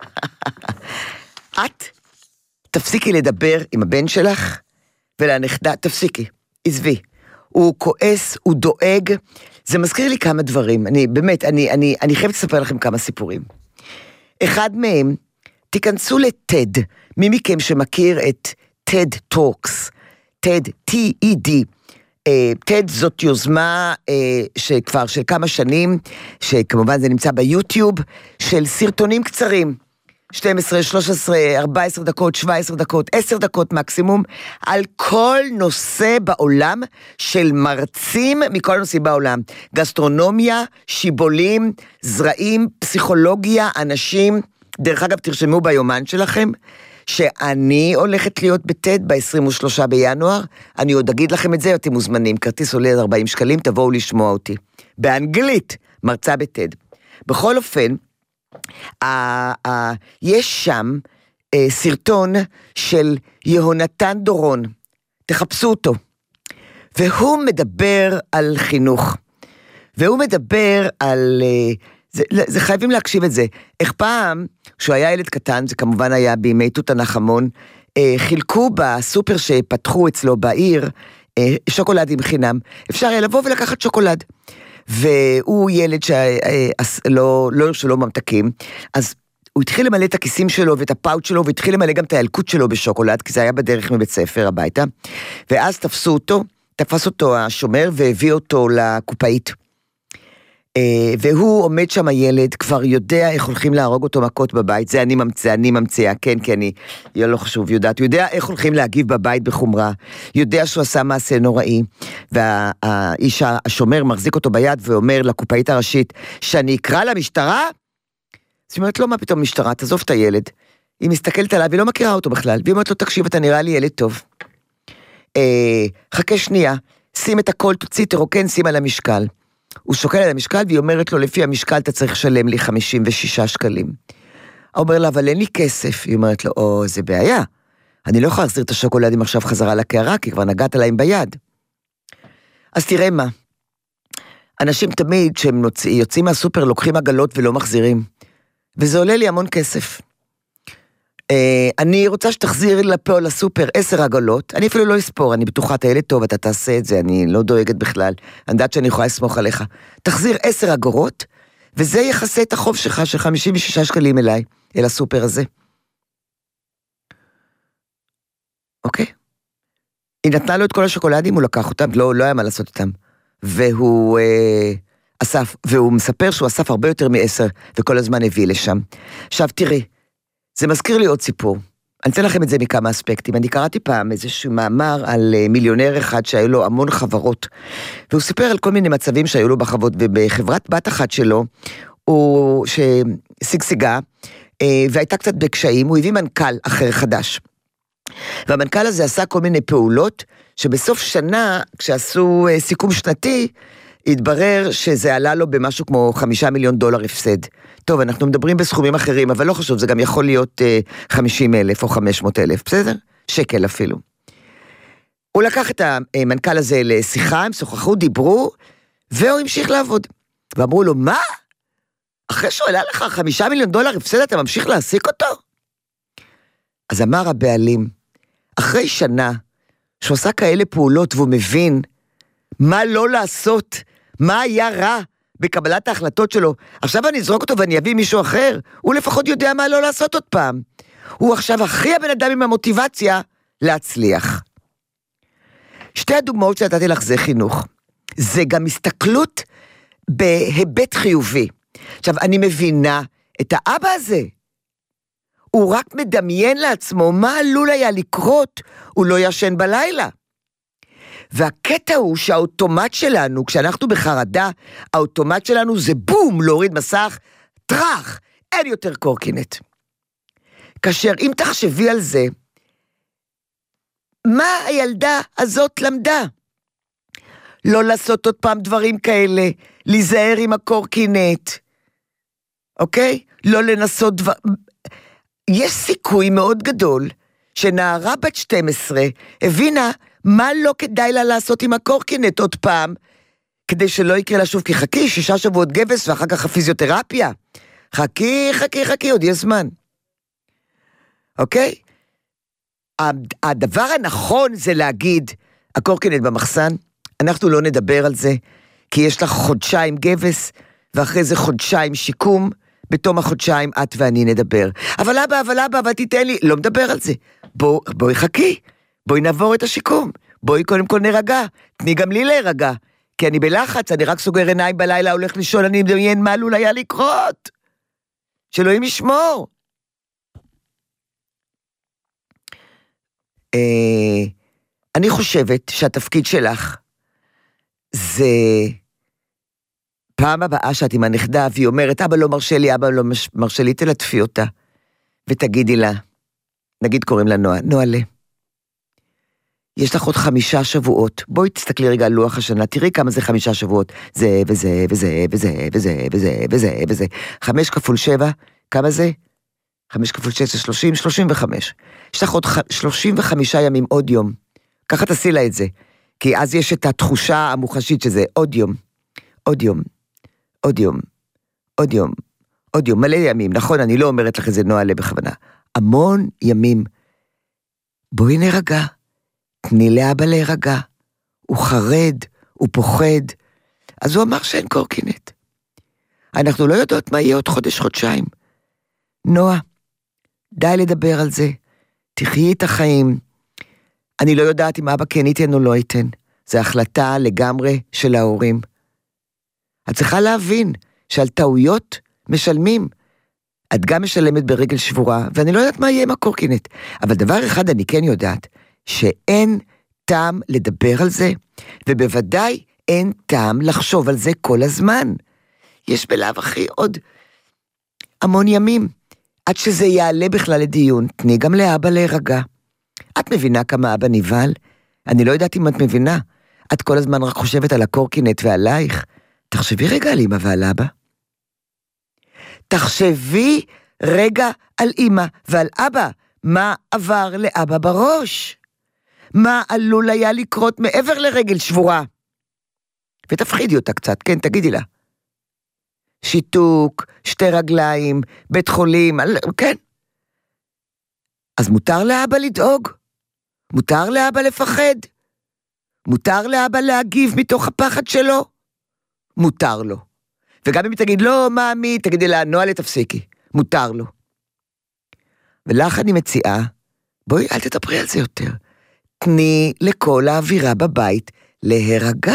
את תפסיקי לדבר עם הבן שלך, ולנכדה, תפסיקי, עזבי. הוא כועס, הוא דואג, זה מזכיר לי כמה דברים, אני באמת, אני, אני, אני חייבת לספר לכם כמה סיפורים. אחד מהם, תיכנסו לטד, מי מכם שמכיר את טד טוקס, טד, טי אי די, טד זאת יוזמה שכבר של כמה שנים, שכמובן זה נמצא ביוטיוב, של סרטונים קצרים, שתים עשרה, שלוש עשרה, ארבע עשרה דקות, שבע עשרה דקות, עשר דקות מקסימום, על כל נושא בעולם של מרצים מכל נושאים בעולם. גסטרונומיה, שיבולים, זרעים, פסיכולוגיה, אנשים. דרך אגב, תרשמו ביומן שלכם, שאני הולכת להיות בטד ב-עשרים ושלושה בינואר, אני עוד אגיד לכם את זה, אתם מוזמנים, כרטיס עולה ארבעים שקלים, תבואו לשמוע אותי. באנגלית, מרצה בטד. בכל אופן, ה- ה- יש שם אה, סרטון של יהונתן דורון, תחפשו אותו, והוא מדבר על חינוך, והוא מדבר על, אה, זה, זה חייבים להקשיב את זה, איך פעם, כשהוא היה ילד קטן, זה כמובן היה בימי תות הנחמון, אה, חילקו בסופר שפתחו אצלו בעיר, אה, שוקולדים חינם, אפשר היה לבוא ולקחת שוקולד, והוא ילד שלא לא הרשו לו ממתקים, אז הוא התחיל למלא את הכיסים שלו ואת הפאוט שלו, והתחיל למלא גם את הילקוט שלו בשוקולד, כי זה היה בדרך מבית ספר הביתה, ואז תפסו אותו, תפס אותו השומר והביא אותו לקופאית, והוא עומד שם הילד, כבר יודע איך הולכים להרוג אותו מכות בבית, זה אני ממציא, אני ממציאה, כן, כי אני, לא חשוב, יודעת, יודע איך הולכים להגיב בבית בחומרה, יודע שהוא עשה מעשה נוראי, והאיש השומר מחזיק אותו ביד, ואומר לקופאית הראשית, שאני אקרא למשטרה? אז היא אומרת לו, מה פתאום משטרה, תעזוב את הילד, היא מסתכלת עליו, היא לא מכירה אותו בכלל, והיא אומרת לו, תקשיב, אתה נראה לי ילד טוב, אה, חכה שנייה, שים את הכל, תוציא, תרוקן, שים על המשקל, הוא שוקל על המשקל, והיא אומרת לו, לפי המשקל אתה צריך לשלם לי חמישים ושישה שקלים. הוא אומר לה, אבל אין לי כסף. היא אומרת לו, או, זה בעיה. אני לא יכולה להחזיר את השוקולדים עכשיו חזרה לקערה, כי כבר נגעת להם ביד. אז תראה מה. אנשים תמיד, כשהם יוצאים מהסופר, לוקחים עגלות ולא מחזירים. וזה עולה לי המון כסף. אני רוצה שתחזיר לפה לסופר עשר עגלות, אני אפילו לא אספור, אני בטוחה, אתה ילד טוב, אתה תעשה את זה, אני לא דואגת בכלל, אני יודעת שאני יכולה לסמוך עליך, תחזיר עשר אגורות, וזה יחסה את החוב שלך, של חמישים ושישה שקלים אליי, אל הסופר הזה. אוקיי? היא נתנה לו את כל השוקולדים, הוא לקח אותם, לא, לא היה מה לעשות איתם, והוא אה, אסף, והוא מספר שהוא אסף הרבה יותר מעשר, וכל הזמן הביא לשם. עכשיו תראי, זה מזכיר לי עוד סיפור. אני אתן לכם את זה מכמה אספקטים. אני קראתי פעם איזשהו מאמר על מיליונר אחד שהיו לו המון חברות, והוא סיפר על כל מיני מצבים שהיו לו בחוות, ובחברת בת אחת שלו, הוא שסגסגה, והייתה קצת בקשיים, הוא הביא מנכ"ל אחר חדש. והמנכ"ל הזה עשה כל מיני פעולות, שבסוף שנה, כשעשו סיכום שנתי, התברר שזה עלה לו במשהו כמו חמישה מיליון דולר הפסד. טוב, אנחנו מדברים בסכומים אחרים, אבל לא חשוב, זה גם יכול להיות חמישים אלף או חמש מאות אלף, בסדר? שקל אפילו. הוא לקח את המנכ"ל הזה לשיחה, הם שוחחו, דיברו, והוא המשיך לעבוד. ואמרו לו, מה? אחרי שהוא עלה לך חמישה מיליון דולר הפסד, אתה ממשיך להעסיק אותו? אז אמר הבעלים, אחרי שנה, שהוא עשה כאלה פעולות, והוא מבין מה לא לעשות, מה היה רע בקבלת ההחלטות שלו, עכשיו אני אזרוק אותו ואני אביא מישהו אחר, הוא לפחות יודע מה לא לעשות עוד פעם. הוא עכשיו הכי הבן אדם עם המוטיבציה להצליח. שתי הדוגמאות שנתתי לך זה חינוך. זה גם הסתכלות בהיבט חיובי. עכשיו, אני מבינה את האבא הזה. הוא רק מדמיין לעצמו מה עלול היה לקרות, הוא לא ישן בלילה. והקטע הוא שהאוטומט שלנו, כשאנחנו בחרדה, האוטומט שלנו זה בום, להוריד מסך, טרח, אין יותר קורקינט. כאשר אם תחשבי על זה, מה הילדה הזאת למדה? לא לעשות עוד פעם דברים כאלה, להיזהר עם הקורקינט, אוקיי? לא לנסות דבר... יש סיכוי מאוד גדול שנערה בת שתים עשרה הבינה מה לא כדאי לה לעשות עם הקורקינט עוד פעם, כדי שלא יקרה לה שוב, כי חכי, שישה שבועות גבס ואחר כך הפיזיותרפיה. חכי, חכי, חכי, עוד יש זמן. אוקיי? הדבר הנכון זה להגיד, הקורקינט במחסן, אנחנו לא נדבר על זה, כי יש לך חודשיים גבס, ואחרי זה חודשיים שיקום, בתום החודשיים את ואני נדבר. אבל אבא, אבל אבא, אבל תיתן לי, לא מדבר על זה. בוא, בואי חכי, בואי נעבור את השיקום, בואי קודם כל נרגע, תני גם לי להירגע, כי אני בלחץ, אני רק סוגר עיניים בלילה, הולך לישון, אני מדמיין מה עלול היה לקרות. שאלוהים ישמור. אה, אני חושבת שהתפקיד שלך זה פעם הבאה שאת עם הנכדה והיא אומרת, אבא לא מרשה לי, אבא לא מרשה לי, תלטפי אותה ותגידי לה, נגיד קוראים לה נועה, נועה, יש לך עוד חמישה שבועות, בואי תסתכלי רגע על לוח השנה, תראי כמה זה חמישה שבועות, זה וזה וזה וזה וזה וזה וזה וזה, חמש כפול שבע, כמה זה? חמש כפול שש זה שלושים, שלושים וחמש. יש לך עוד שלושים וחמישה ימים, עוד יום. ככה תעשי לה את זה. כי אז יש את התחושה המוחשית שזה עוד יום, עוד יום, עוד יום, עוד יום, עוד יום, מלא ימים. נכון, אני לא אומרת לך איזה נועלה בכוונה. המון ימים. בואי נרגע. תני לאבא להירגע. הוא חרד, הוא פוחד. אז הוא אמר שאין קורקינט. אנחנו לא יודעות מה יהיה עוד חודש, חודשיים. נועה, די לדבר על זה, תחיי את החיים. אני לא יודעת אם אבא כן ייתן או לא ייתן, זו החלטה לגמרי של ההורים. את צריכה להבין שעל טעויות משלמים, את גם משלמת ברגל שבורה, ואני לא יודעת מה יהיה עם הקורקינט, אבל דבר אחד אני כן יודעת, שאין טעם לדבר על זה, ובוודאי אין טעם לחשוב על זה כל הזמן. יש בלב אחי עוד המון ימים, עד שזה יעלה בכלל לדיון, תני גם לאבא להירגע. את מבינה כמה אבא ניבל? אני לא יודעת אם את מבינה. את כל הזמן רק חושבת על הקורקינט ועלייך. תחשבי רגע על אמא ועל אבא. תחשבי רגע על אמא ועל אבא. מה עבר לאבא בראש? מה עלול היה לקרות מעבר לרגל שבורה? ותפחידי אותה קצת, כן, תגידי לה. שיתוק, שתי רגליים, בית חולים, כן. אז מותר לאבא לדאוג? מותר לאבא לפחד? מותר לאבא להגיב מתוך הפחד שלו? מותר לו. וגם אם תגיד לא, מאמי, תגידי לה, נועה, תפסיקי. מותר לו. ולך אני מציעה, בואי, אל תדברי על זה יותר. תני לכל האווירה בבית להירגע.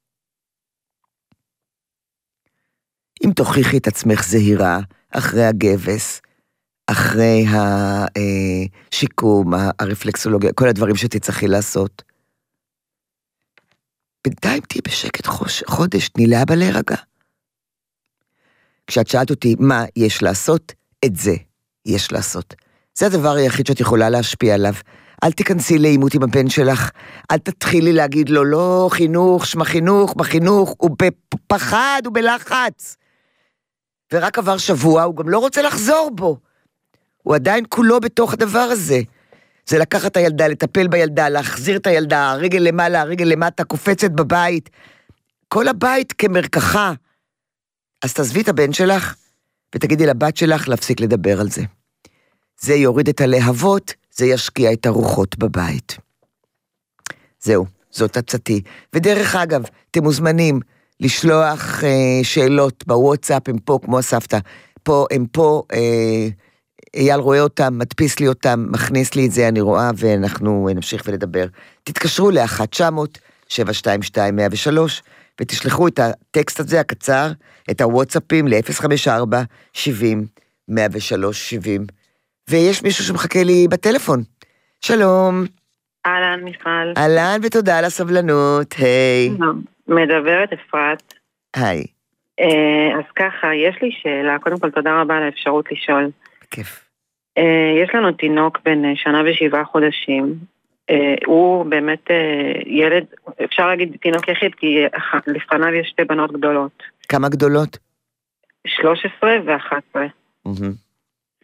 אם תוכיחי את עצמך זהירה, אחרי הגבס, אחרי השיקום, הרפלקסולוגיה, כל הדברים שתצטרכי לעשות. בינתיים תהי בשקט חודש, תני לאבא להירגע. כשאת שאלת אותי מה יש לעשות, את זה יש לעשות. זה הדבר היחיד שאת יכולה להשפיע עליו. אל תיכנסי לאימות עם הבן שלך, אל תתחילי להגיד לו, לא, חינוך, שמה חינוך, בחינוך, הוא בפחד, הוא בלחץ. ורק עבר שבוע, הוא גם לא רוצה לחזור בו. הוא עדיין כולו בתוך הדבר הזה. זה לקחת את הילדה, לטפל בילדה, להחזיר את הילדה, הרגל למעלה, הרגל למטה, קופצת בבית. כל הבית כמרקחה. אז תעזבי את הבן שלך, ותגידי לבת שלך להפסיק לדבר על זה. זה יוריד את הלהבות, זה ישקיע את הרוחות בבית. זהו, זאת הצעתי. ודרך אגב, אתם מוזמנים לשלוח אה, שאלות בוואטסאפ, הם פה כמו הסבתא. פה, הם פה, אה, אייל רואה אותם, מדפיס לי אותם, מכניס לי את זה, אני רואה, ואנחנו נמשיך ולדבר. תתקשרו ל-אחת תשע מאות שבע שתיים שתיים מאה ושלוש, ותשלחו את הטקסט הזה הקצר, את הוואטסאפים ל-אפס חמש ארבע שבעים מאה ושלוש שבעים. ויש מישהו שמחכה לי בטלפון. שלום. אהלן, מיכל. אהלן ותודה על הסבלנות, היי. מדברת אפרת. היי. אז ככה, יש לי שאלה, קודם כל תודה רבה על האפשרות לשאול. כיף. יש לנו תינוק בן שנה ושבעה חודשים, הוא באמת ילד, אפשר להגיד תינוק יחיד, כי לפניו יש שתי בנות גדולות. כמה גדולות? שלוש עשרה ואחת עשרה.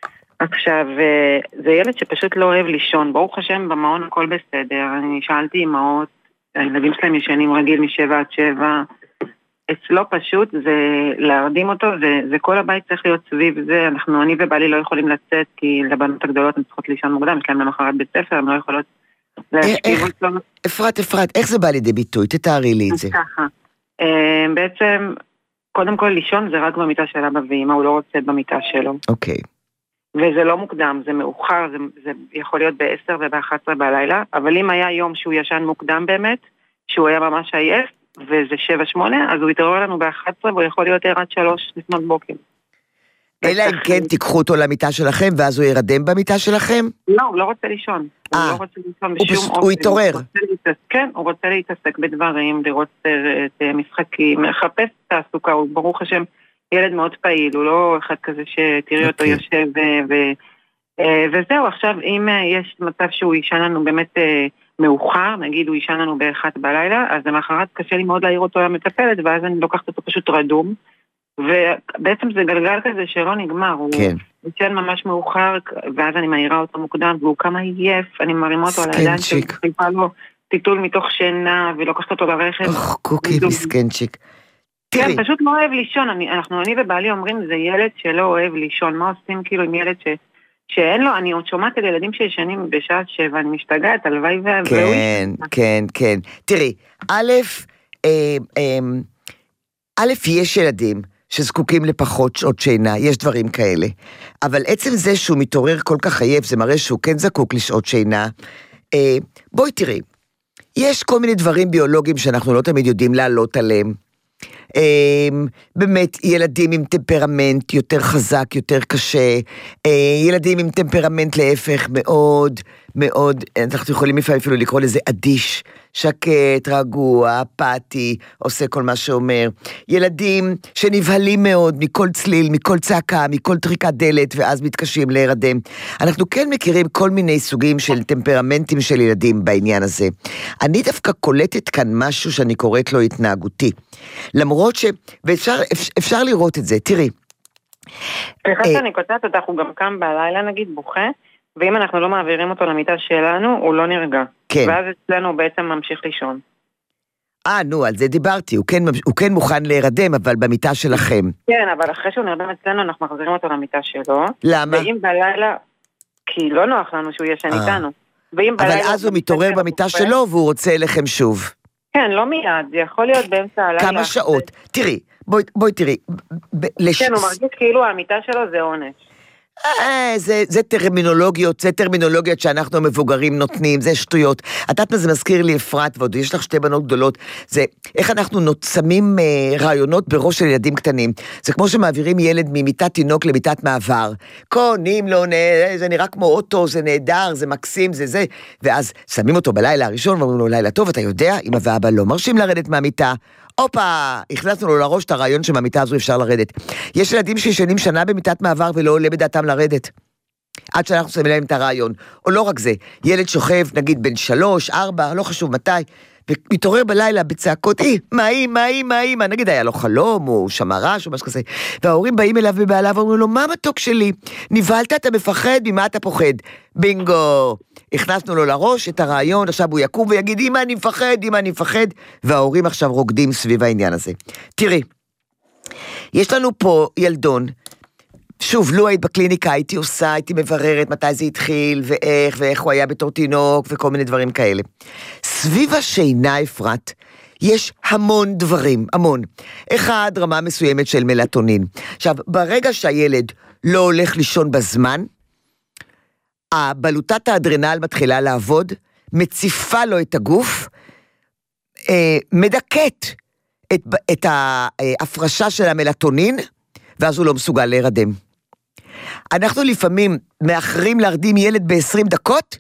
עכשיו, זה ילד שפשוט לא אוהב לישון, ברוך השם במעון הכל בסדר, אני שאלתי אמהות, הילדים שלהם ישנים רגיל משבע עד שבע, אצלו פשוט זה להרדים אותו, זה, זה כל הבית צריך להיות סביב זה, אנחנו, אני ובעלי לא יכולים לצאת, כי לבנות הגדולות הן צריכות לישון מוקדם, יש להם למחרת בית ספר, הן לא יכולות להשפיע אותו. אפרת, אפרת, איך זה בא לידי ביטוי? תתארי לי את זה. ככה, בעצם, קודם כל לישון זה רק במיטה של אבא ואמא, הוא לא רוצה במיטה שלו. אוקיי. וזה לא מוקדם, זה מאוחר, זה, זה יכול להיות ב-עשר וב-אחת עשרה בלילה, אבל אם היה יום שהוא ישן מוקדם באמת, שהוא היה ממש עייף, וזה שבע שמונה, אז הוא יתעורר לנו ב-אחת עשרה, והוא יכול להיות עד שלוש לפנות בוקר. אלא אם כן תיקחו אותו למיטה שלכם, ואז הוא ירדם במיטה שלכם? לא, הוא לא רוצה לישון. הוא לא רוצה לישון בשום אופן. הוא יתעורר. כן, הוא רוצה להתעסק בדברים, לראות סרט, משחקים, לחפש תעסוקה, הוא ברוך השם ילד מאוד פעיל, הוא לא אחד כזה שתראי אותו יושב וזהו. עכשיו, אם יש מצב שהוא ישן לנו באמת מאוחר, נגיד הוא ישן לנו באחת בלילה, אז למחרת קשה לי מאוד להעיר אותו למטפלת, ואז אני לוקחת אותו פשוט רדום, ובעצם זה גלגל כזה שלא נגמר, הוא ישן ממש מאוחר, ואז אני מעירה אותו מוקדם, והוא כמה עייף, אני מרימה אותו על הידיים, שחיפה לו טיטול מתוך שינה, ולוקחת אותו לרכב. אוח, קוקי, מסכנצ'יק. כן, פשוט לא אוהב לישון, אנחנו, אני ובעלי אומרים, זה ילד שלא אוהב לישון, מה עושים כאילו עם ילד ש... שאין לו, אני עוד שומעת על ילדים שישנים בשעה שבע, אני משתגעת, הלוואי והוא... כן, כן, כן. תראי, א', א', יש ילדים שזקוקים לפחות שעות שינה, יש דברים כאלה, אבל עצם זה שהוא מתעורר כל כך עייף, זה מראה שהוא כן זקוק לשעות שינה. בואי תראי, יש כל מיני דברים ביולוגיים שאנחנו לא תמיד יודעים לעלות עליהם, באמת ילדים עם טמפרמנט יותר חזק, יותר קשה, ילדים עם טמפרמנט להפך מאוד מאוד, אנחנו יכולים אפילו לקרוא לזה אדיש, שקט, רגוע, אפתי, עושה כל מה שאומר, ילדים שנבהלים מאוד מכל צליל, מכל צעקה, מכל טריקת דלת, ואז מתקשים להירדם. אנחנו כן מכירים כל מיני סוגים של טמפרמנטים של ילדים בעניין הזה. אני דווקא קולטת כאן משהו שאני קוראת לו התנהגותי. למרות ש... ואפשר אפשר לראות את זה, תראי. סליחה שאני קוטעת אותך, הוא גם קם בלילה נגיד בוכה, ואם אנחנו לא מעבירים אותו למיטה שלנו, הוא לא נרגע. כן. ואז אצלנו הוא בעצם ממשיך לישון. אה, נו, על זה דיברתי, הוא כן, הוא כן מוכן להירדם, אבל במיטה שלכם. כן, אבל אחרי שהוא נרדם אצלנו, אנחנו מחזירים אותו למיטה שלו. למה? ואם בלילה, כי לא נוח לנו שהוא ישן איתנו. אבל אז הוא מתעורר במיטה שלו, והוא רוצה אליכם שוב. כן, לא מיד, זה יכול להיות באמצע הלילה. כמה שעות. תראי, בואי, בואי תראי. כן, הוא מרגיש כאילו המיטה שלו זה עונש. אה, זה, זה טרמינולוגיות, זה טרמינולוגיות שאנחנו המבוגרים נותנים, זה שטויות. את יודעת מה זה מזכיר לי אפרת, ועוד יש לך שתי בנות גדולות, זה איך אנחנו נוצמים אה, רעיונות בראש של ילדים קטנים. זה כמו שמעבירים ילד ממיטת תינוק למיטת מעבר. קונים לו, זה נראה כמו אוטו, זה נהדר, זה מקסים, זה זה. ואז שמים אותו בלילה הראשון, ואומרים לו, לילה טוב, אתה יודע, אמא ואבא לא מרשים לרדת מהמיטה. אופה, הכנסנו לו לראש את הרעיון שמהמיטה הזו אפשר לרדת. יש ילדים שישנים שנה במיטת מעבר ולא עולה בדעתם לרדת. עד שאנחנו שמים להם את הרעיון. או לא רק זה, ילד שוכב, נגיד בין שלוש, ארבע, לא חשוב מתי, ומתעורר בלילה בצעקות, אי, מה אי, מה אי, מה אי, מה, נגיד היה לו חלום, או שמרש, או משהו כזה, וההורים באים אליו ובעליו, ואומרים לו, מה מתוק שלי? נבהלת, אתה מפחד, ממה אתה פוחד? בינגו, הכנסנו לו לראש את הרעיון, עכשיו הוא יקום ויגיד, אמא אני מפחד, אמא אני מפחד, וההורים עכשיו רוקדים סביב העניין הזה. תראי, יש לנו פה ילדון, שוב, לו היית בקליניקה, הייתי עושה, הייתי מבררת מתי זה התחיל, ואיך, ואיך הוא היה בתור תינוק, וכל מיני דברים כאלה. סביב השינה, אפרת, יש המון דברים, המון. אחד, רמה מסוימת של מלטונין. עכשיו, ברגע שהילד לא הולך לישון בזמן, הבלוטת האדרנל מתחילה לעבוד, מציפה לו את הגוף, אה, מדקת את, את ההפרשה של המלטונין, ואז הוא לא מסוגל להירדם. אנחנו לפעמים מאחרים להרדים ילד ב-עשרים דקות,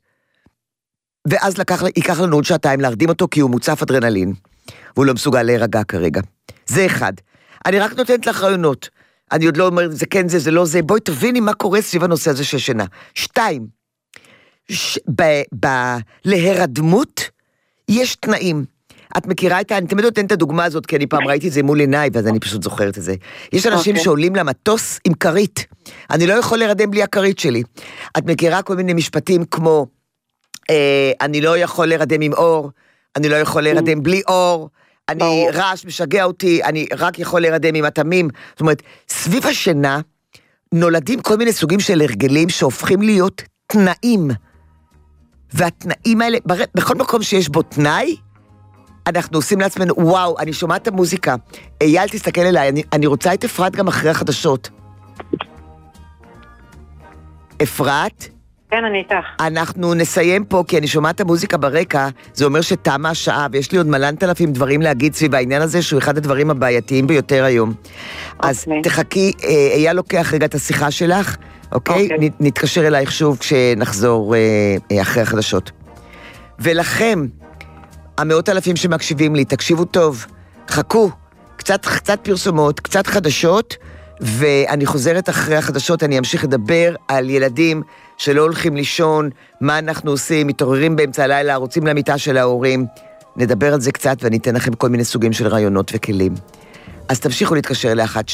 ואז לקח, ייקח לנו עוד שעתיים להרדים אותו, כי הוא מוצף אדרנלין, והוא לא מסוגל להירגע כרגע. זה אחד. אני רק נותנת לך רעיונות. אני עוד לא אומרת, זה כן זה, זה לא זה. בואי תביני מה קורה סביב הנושא הזה של שינה. שתיים, ש... ב... ב... להירדמות יש תנאים. את מכירה את ה... אני תמיד נותן את הדוגמה הזאת, כי אני פעם ראיתי את זה מול עיניי, ואז אני פשוט זוכרת את זה. יש אנשים אוקיי. שעולים למטוס עם כרית. אני לא יכול לרדם בלי הכרית שלי. את מכירה כל מיני משפטים כמו, אה, אני לא יכול לרדם עם אור, אני לא יכול לרדם בלי אור, אני ברור. רעש משגע אותי, אני רק יכול לרדם עם התמים. זאת אומרת, סביב השינה נולדים כל מיני סוגים של הרגלים שהופכים להיות תנאים. והתנאים האלה, בכל מקום שיש בו תנאי, אנחנו עושים לעצמנו, וואו, אני שומעת את המוזיקה. אייל, תסתכל אליי, אני, אני רוצה את אפרת גם אחרי החדשות. אפרת? כן, אני איתך. אנחנו נסיים פה, כי אני שומעת את המוזיקה ברקע, זה אומר שתמה השעה, ויש לי עוד מלנת אלפים דברים להגיד סביב העניין הזה, שהוא אחד הדברים הבעייתיים ביותר היום. אז תחכי, אייל לוקח רגע את השיחה שלך, אוקיי? נתקשר אלייך שוב כשנחזור אחרי החדשות. ולכם, המאות אלפים שמקשיבים לי, תקשיבו טוב, חכו, קצת, קצת פרסומות, קצת חדשות, ואני חוזרת אחרי החדשות, אני אמשיך לדבר על ילדים שלא הולכים לישון, מה אנחנו עושים, מתעוררים באמצע הלילה, רוצים למיטה של ההורים, נדבר על זה קצת ואני אתן לכם כל מיני סוגים של רעיונות וכלים. אז תמשיכו להתקשר ל-אחת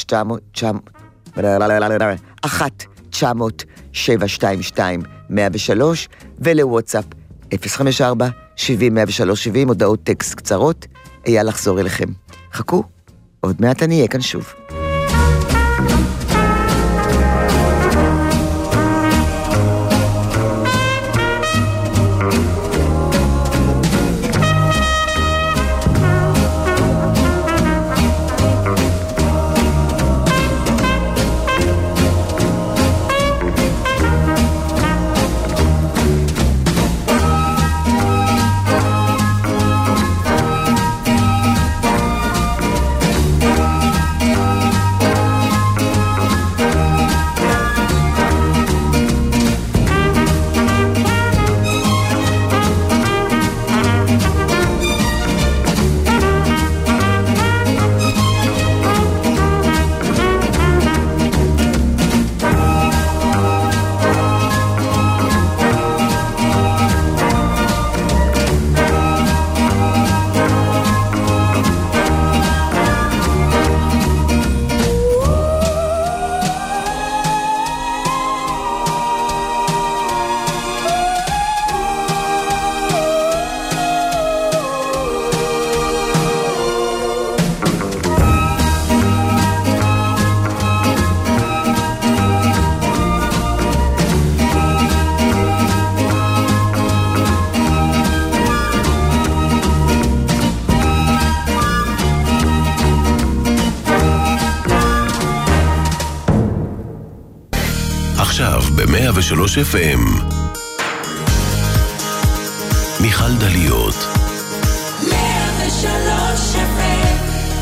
תשע מאות שבע שתיים שתיים מאה ושלוש ולוואטסאפ אפס חמש ארבע שבעים מאה ושלוש שבעים, הודעות טקסט קצרות, אייל לחזור אליכם. חכו, עוד מעט אני אהיה כאן שוב. עכשיו ב-מאה ושלוש אף אם מיכל דליות. מאה ושלוש אף אם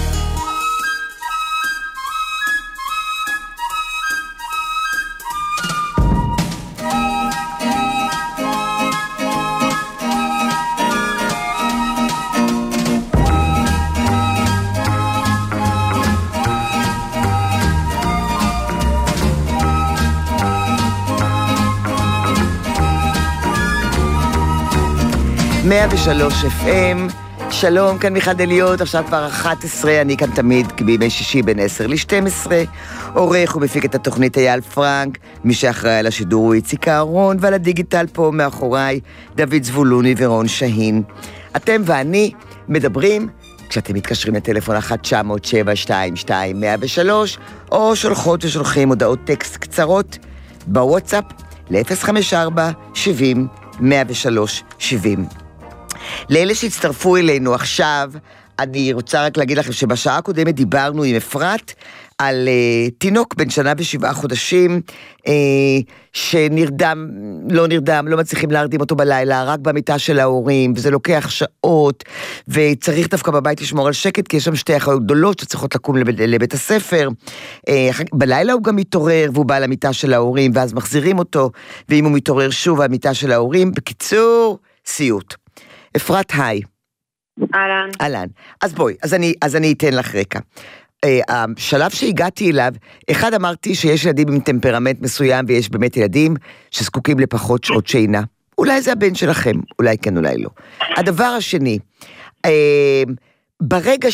מאה ושלוש אף אם, שלום, כאן מיכל דליות, עכשיו כבר אחת עשרה, אני כאן תמיד בימי שישי בין עשר לשתים עשרה, עורך ומפיק את התוכנית אייל פרנק, מי שאחראי על השידור הוא איציק אהרון, ועל הדיגיטל פה מאחוריי דוד זבולוני ורון שהין. אתם ואני מדברים כשאתם מתקשרים לטלפון אחת תשע מאות שבע שתיים שתיים מאה ושלוש, או שולחות ושולחים הודעות טקסט קצרות בוואטסאפ ל-אפס חמש ארבע שבעים מאה ושלוש שבעים. לאלה שהצטרפו אלינו עכשיו, אני רוצה רק להגיד לכם שבשעה הקודמת דיברנו עם אפרת על uh, תינוק בן שנה ושבעה חודשים, uh, שנרדם, לא נרדם, לא מצליחים להרדים אותו בלילה, רק במיטה של ההורים, וזה לוקח שעות, וצריך דווקא בבית לשמור על שקט, כי יש שם שתי אחיות גדולות שצריכות לקום לבית, לבית הספר. Uh, בלילה הוא גם מתעורר, והוא בא למיטה של ההורים, ואז מחזירים אותו, ואם הוא מתעורר שוב על מיטה של ההורים, בקיצור, סיוט. אפרת, היי. אהלן. אהלן. אז בואי, אז אני, אז אני אתן לך רקע. השלב שהגעתי אליו, אחד אמרתי שיש ילדים עם טמפרמנט מסוים, ויש באמת ילדים שזקוקים לפחות שעות שינה. אולי זה הבן שלכם, אולי כן, אולי לא. הדבר השני, ברגע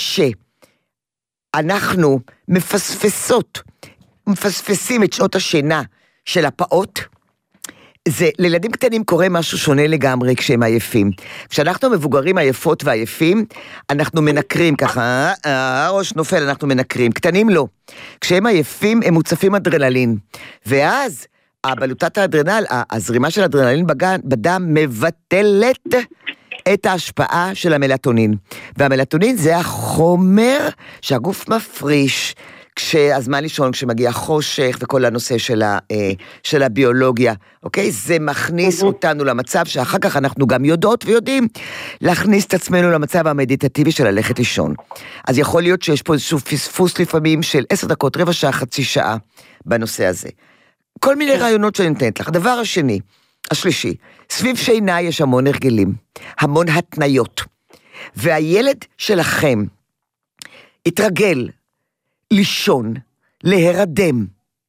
שאנחנו מפספסות, מפספסים את שעות השינה של הפעות, זה, לילדים קטנים קורה משהו שונה לגמרי כשהם עייפים. כשאנחנו מבוגרים עייפות ועייפים, אנחנו מנקרים ככה, הראש נופל, אנחנו מנקרים. קטנים לא. כשהם עייפים, הם מוצפים אדרנלין. ואז, הבלוטת האדרנל, הזרימה של אדרנלין בדם, מבטלת את ההשפעה של המלטונין. והמלטונין זה החומר שהגוף מפריש, כשהזמן לישון, כשמגיע חושך וכל הנושא של, ה, של הביולוגיה, אוקיי? זה מכניס אותנו למצב שאחר כך אנחנו גם יודעות ויודעים להכניס את עצמנו למצב המדיטטיבי של ללכת לישון. אז יכול להיות שיש פה איזשהו פספוס לפעמים של עשר דקות, רבע שעה, חצי שעה בנושא הזה. כל מיני רעיונות שאני נותנת לך. הדבר השני, השלישי, סביב שינה יש המון הרגלים, המון התניות. והילד שלכם התרגל לישון, להירדם,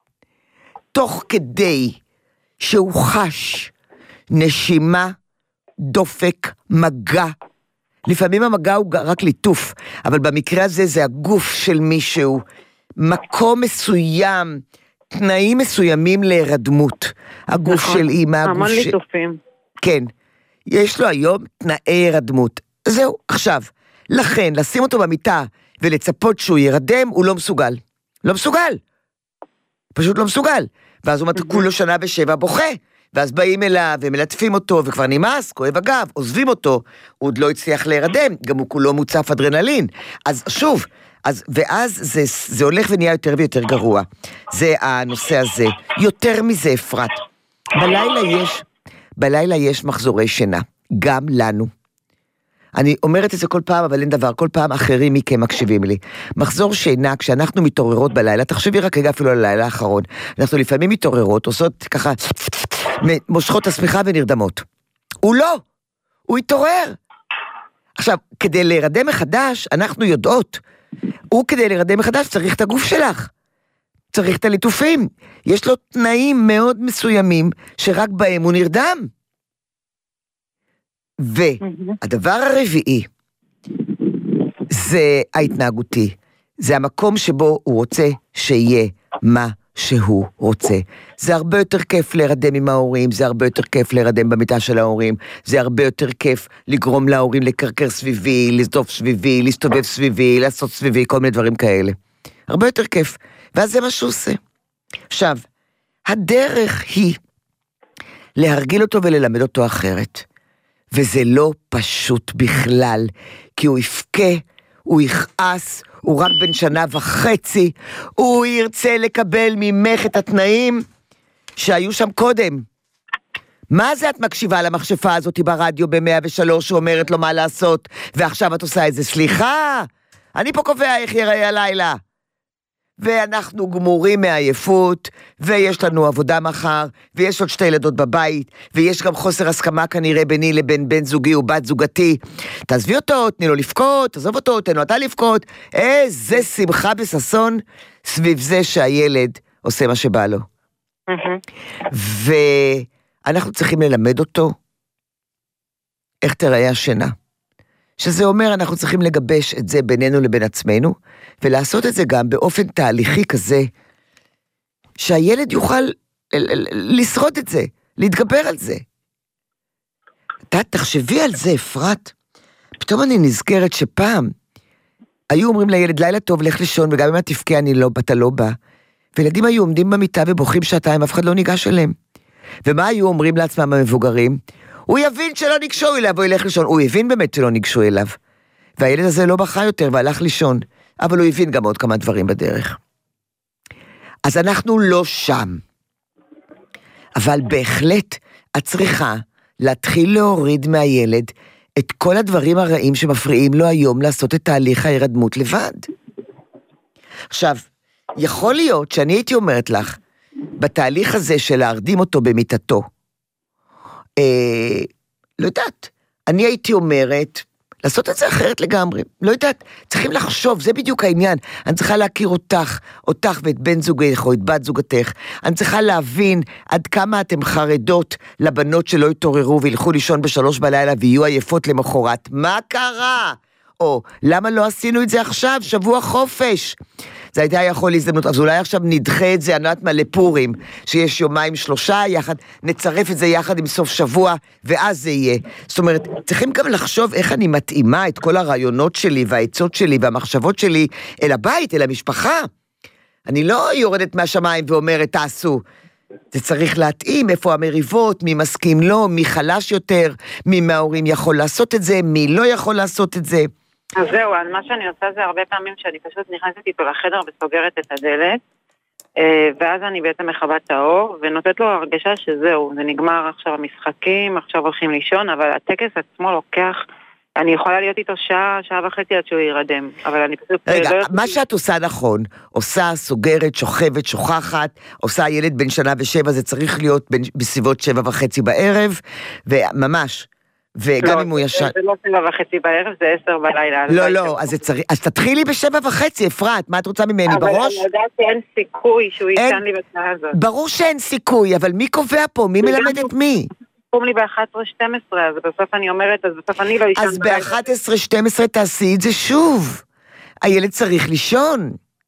תוך כדי שהוא חש נשימה, דופק, מגע. לפעמים המגע הוא רק ליטוף, אבל במקרה הזה זה הגוף של מישהו, מקום מסוים, תנאים מסוימים להירדמות. הגוף נכון, של אימא, הגוף המון של... ליטופים. כן, יש לו היום תנאי הירדמות. זהו, עכשיו, לכן, לשים אותו במיטה, ולצפות שהוא ירדם, הוא לא מסוגל. לא מסוגל. פשוט לא מסוגל. ואז הוא כולו שנה ושבע בוכה, ואז באים אליו ומלטפים אותו, וכבר נמאס, כואב הגב, עוזבים אותו, הוא עוד לא הצליח להירדם, גם הוא כולו מוצף אדרנלין. אז שוב, אז, ואז זה, זה הולך ונהיה יותר ויותר גרוע. זה הנושא הזה. יותר מזה, אפרת. בלילה יש, בלילה יש מחזורי שינה. גם לנו. אני אומרת את זה כל פעם, אבל אין דבר, כל פעם אחרים מכם מקשיבים לי. מחזור שינה, כשאנחנו מתעוררות בלילה, תחשבי רק רגע אפילו על הלילה האחרון, אנחנו לפעמים מתעוררות, עושות ככה, מושכות השמיכה ונרדמות. הוא לא, הוא התעורר. עכשיו, כדי להירדם מחדש, אנחנו יודעות, הוא כדי להירדם מחדש צריך את הגוף שלך, צריך את הליטופים, יש לו תנאים מאוד מסוימים, שרק בהם הוא נרדם. והדבר הרביעי, זה ההתנהגותי, זה המקום שבו הוא רוצה שיהיה מה שהוא רוצה. זה הרבה יותר כיף להירדם עם ההורים, זה הרבה יותר כיף להירדם במיטה של ההורים, זה הרבה יותר כיף לגרום להורים לקרקר סביבי, לסדוף סביבי, להסתובב סביבי, לעשות סביבי, כל מיני דברים כאלה. הרבה יותר כיף, ואז זה מה שהוא עושה. עכשיו, הדרך היא להרגיל אותו וללמד אותו אחרת. וזה לא פשוט בכלל, כי הוא יפקה, הוא יכעס, הוא רק בן שנה וחצי, הוא ירצה לקבל ממך את התנאים שהיו שם קודם. מה זה את מקשיבה למכשפה הזאת ברדיו ב-מאה ושלוש שאומרת לו מה לעשות, ועכשיו את עושה את זה? סליחה, אני פה קובע איך יראה הלילה. ואנחנו גמורים מעייפות, ויש לנו עבודה מחר, ויש עוד שתי ילדות בבית, ויש גם חוסר הסכמה כנראה ביני לבין בן זוגי ובת זוגתי. תעזבי אותו, תני לו לפקוד, תעזוב אותו, תנו אתה לפקוד. איזה שמחה וססון סביב זה שהילד עושה מה שבא לו. ואנחנו צריכים ללמד אותו איך תראה השינה. שזה אומר, אנחנו צריכים לגבש את זה בינינו לבין עצמנו, ולעשות את זה גם באופן תהליכי כזה, שהילד יוכל לשרוד את זה, להתגבר על זה. אתה תחשבי על זה, אפרת. פתאום אני נזכרת שפעם, היו אומרים לילד, לילה טוב, לך לישון, וגם אם את תפקע, אני לא, אתה לא בא. וילדים היו עומדים במיטה ובוכים שעתיים, אף אחד לא ניגש אליהם. ומה היו אומרים לעצמם המבוגרים? הוא יבין שלא ניגשו אליו, הוא ילך לישון. הוא הבין באמת שלא ניגשו אליו. והילד הזה לא בכה יותר והלך לישון. אבל הוא הבין גם עוד כמה דברים בדרך. אז אנחנו לא שם. אבל בהחלט את צריכה להתחיל להוריד מהילד את כל הדברים הרעים שמפריעים לו היום לעשות את תהליך ההירדמות לבד. עכשיו, יכול להיות שאני הייתי אומרת לך, בתהליך הזה של להרדים אותו במיטתו, אה, לא יודעת, אני הייתי אומרת, לעשות את זה אחרת לגמרי, לא יודעת, צריכים לחשוב, זה בדיוק העניין, אני צריכה להכיר אותך, אותך ואת בן זוגך או את בת זוגתך, אני צריכה להבין עד כמה אתם חרדות לבנות שלא יתעוררו וילכו לישון בשלוש בלילה ויהיו עייפות למחרת, מה קרה? או למה לא עשינו את זה עכשיו, שבוע חופש? זה הייתה יכול להזדמנות, אז אולי עכשיו נדחה את זה, אני יודעת מה, לפורים, שיש יומיים שלושה יחד, נצרף את זה יחד עם סוף שבוע, ואז זה יהיה. זאת אומרת, צריכים גם לחשוב איך אני מתאימה את כל הרעיונות שלי, והעצות שלי, והמחשבות שלי, אל הבית, אל המשפחה. אני לא יורדת מהשמיים ואומרת, תעשו. זה צריך להתאים, איפה המריבות, מי מסכים לא, מי חלש יותר, מי מההורים יכול לעשות את זה, מי לא יכול לעשות את זה. אז זהו, אז מה שאני עושה זה הרבה פעמים שאני פשוט נכנסת איתו לחדר וסוגרת את הדלת, ואז אני בעצם מכבה את האור, ונותנת לו הרגשה שזהו, זה נגמר עכשיו המשחקים, עכשיו הולכים לישון, אבל הטקס עצמו לוקח, אני יכולה להיות איתו שעה, שעה וחצי עד שהוא יירדם, אבל אני פשוט... רגע, לא מה שאת עושה נכון, עושה, סוגרת, שוכבת, שוכחת, עושה ילד בן שנה ושבע, זה צריך להיות בין, בסביבות שבע וחצי בערב, וממש... וגם לא, אם הוא ישן... זה לא שבע וחצי בערב, זה עשר בלילה. לא, לא, אז, צריך... אז תתחילי בשבע וחצי, אפרת, מה את רוצה ממני, אבל בראש? אני יודעת שאין סיכוי שהוא יישן לי בשעה הזאת. ברור שאין סיכוי, אבל מי קובע פה? מי מלמד את מי? קום לי ב-אחת עשרה שתים עשרה, אז בסוף אני אומרת, אז בסוף אני לא יישן. אז ב-אחת עשרה שתים עשרה תעשי את זה שוב. הילד צריך לישון.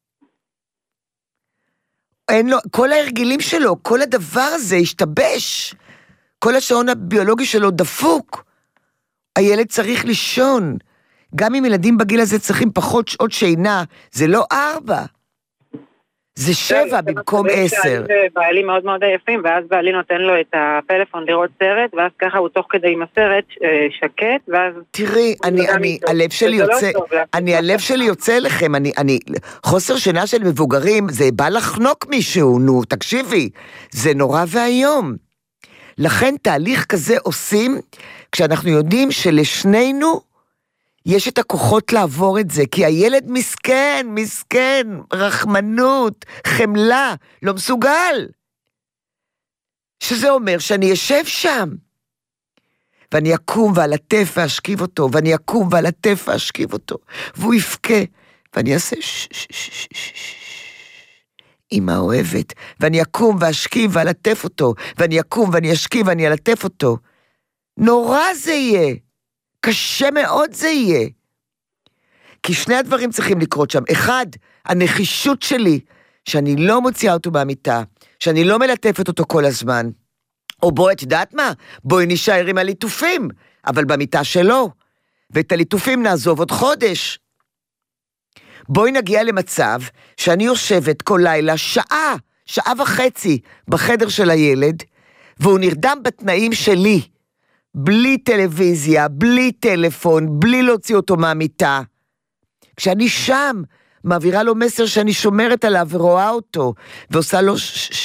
אין לו, כל ההרגילים שלו, כל הדבר הזה השתבש. כל השעון הביולוגי שלו דפוק. הילד צריך לישון. גם אם ילדים בגיל הזה צריכים פחות שעות שינה, זה לא ארבע. זה שבע במקום עשר. בעלי מאוד מאוד עייפים, ואז בעלי נותן לו את הפלאפון לראות סרט, ואז ככה הוא תוך כדי עם הסרט שקט, ואז... תראי, אני, אני, הלב שלי יוצא, אני, הלב שלי יוצא לכם, אני, אני, חוסר שינה של מבוגרים, זה בא לחנוק מישהו, נו, תקשיבי, זה נורא והיום. לכן תהליך כזה עושים, כשאנחנו יודעים שלשנינו יש את הכוחות לעבור את זה, כי הילד מסכן, מסכן, רחמנות, חמלה, לא מסוגל. שזה אומר שאני יושב שם, ואני אקום ועל הטף ואשכיב אותו, ואני אקום ועל הטף ואשכיב אותו, והוא יפקה, ואני אעשה ש... ש... ש... ש... ש... אמא אוהבת, ואני אקום ואשכיב ועל הטף אותו, ואני אקום ואני אשכיב ואני אלטף אותו. נורא זה יהיה. קשה מאוד זה יהיה. כי שני הדברים צריכים לקרות שם. אחד, הנחישות שלי, שאני לא מוציאה אותו מהמיטה, שאני לא מלטפת אותו כל הזמן. או בואי, את יודעת מה? בואי נשאר עם הליטופים, אבל במיטה שלו. ואת הליטופים נעזוב עוד חודש. בואי נגיע למצב שאני יושבת כל לילה שעה, שעה וחצי בחדר של הילד, והוא נרדם בתנאים שלי. בלי טלוויזיה, בלי טלפון, בלי להוציא אותו מהמיטה. כשאני שם, מעבירה לו מסר שאני שומרת עליו ורואה אותו, ועושה לו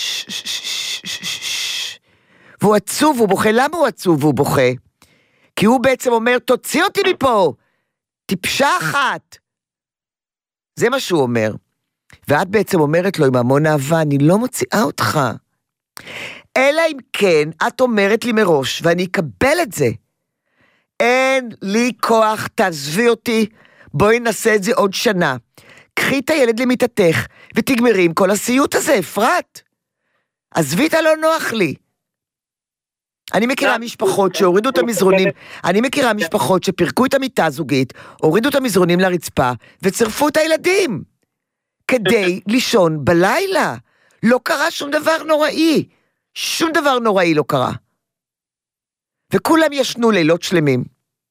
והוא עצוב, הוא בוכה. למה הוא עצוב והוא בוכה? כי הוא בעצם אומר, תוציא אותי מפה, טיפשה אחת. זה מה שהוא אומר. ואת בעצם אומרת לו עם המון אהבה, אני לא מוציאה אותך. אלא אם כן, את אומרת לי מראש, ואני אקבל את זה. אין לי כוח, תעזבי אותי, בואי נעשה את זה עוד שנה. קחי את הילד למיטתך, ותגמרי עם כל הסיוט הזה, אפרת. עזבי את הלא נוח לי. אני מכירה משפחות שהורידו את המזרונים, אני מכירה משפחות שפרקו את המיטה הזוגית, הורידו את המזרונים לרצפה, וצרפו את הילדים. כדי לישון בלילה. לא קרה שום דבר נוראי. שום דבר נוראי לא קרה. וכולם ישנו לילות שלמים.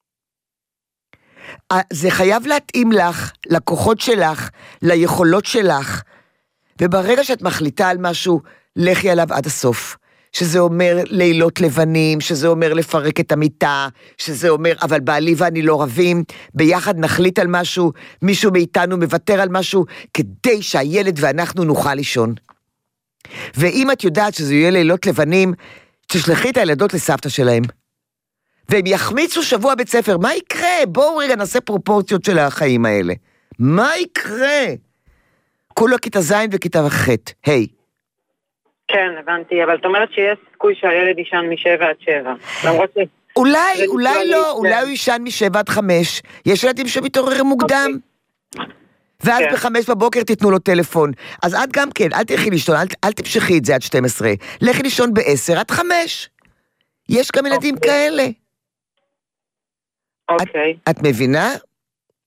זה חייב להתאים לך, לכוחות שלך, ליכולות שלך, וברגע שאת מחליטה על משהו, לכי עליו עד הסוף. שזה אומר לילות לבנים, שזה אומר לפרק את המיטה, שזה אומר, אבל בעלי ואני לא רבים, ביחד נחליט על משהו, מישהו מאיתנו מוותר על משהו, כדי שהילד ואנחנו נוכל לישון. ואם את יודעת שזה יהיה לילות לבנים, תשלחי את הילדות לסבתא שלהם. והם יחמיצו שבוע בית ספר, מה יקרה? בואו רגע נעשה פרופורציות של החיים האלה. מה יקרה? כולו כיתה זין וכיתה וחט, היי. כן, הבנתי, אבל את אומרת שיש סיכוי שהילד ישן משבע עד שבע. למרות ש... אולי, אולי לא, אולי הוא ישן משבע עד חמש. יש ילדים שמתעוררים מוקדם. ואז בחמש בבוקר תיתנו לו טלפון. אז את גם כן, אל תלכי לישון, אל, אל תמשכי את זה עד שתים עשרה. לכי לישון בעשר עד חמש. יש גם ילדים כאלה. אוקיי. את, את מבינה?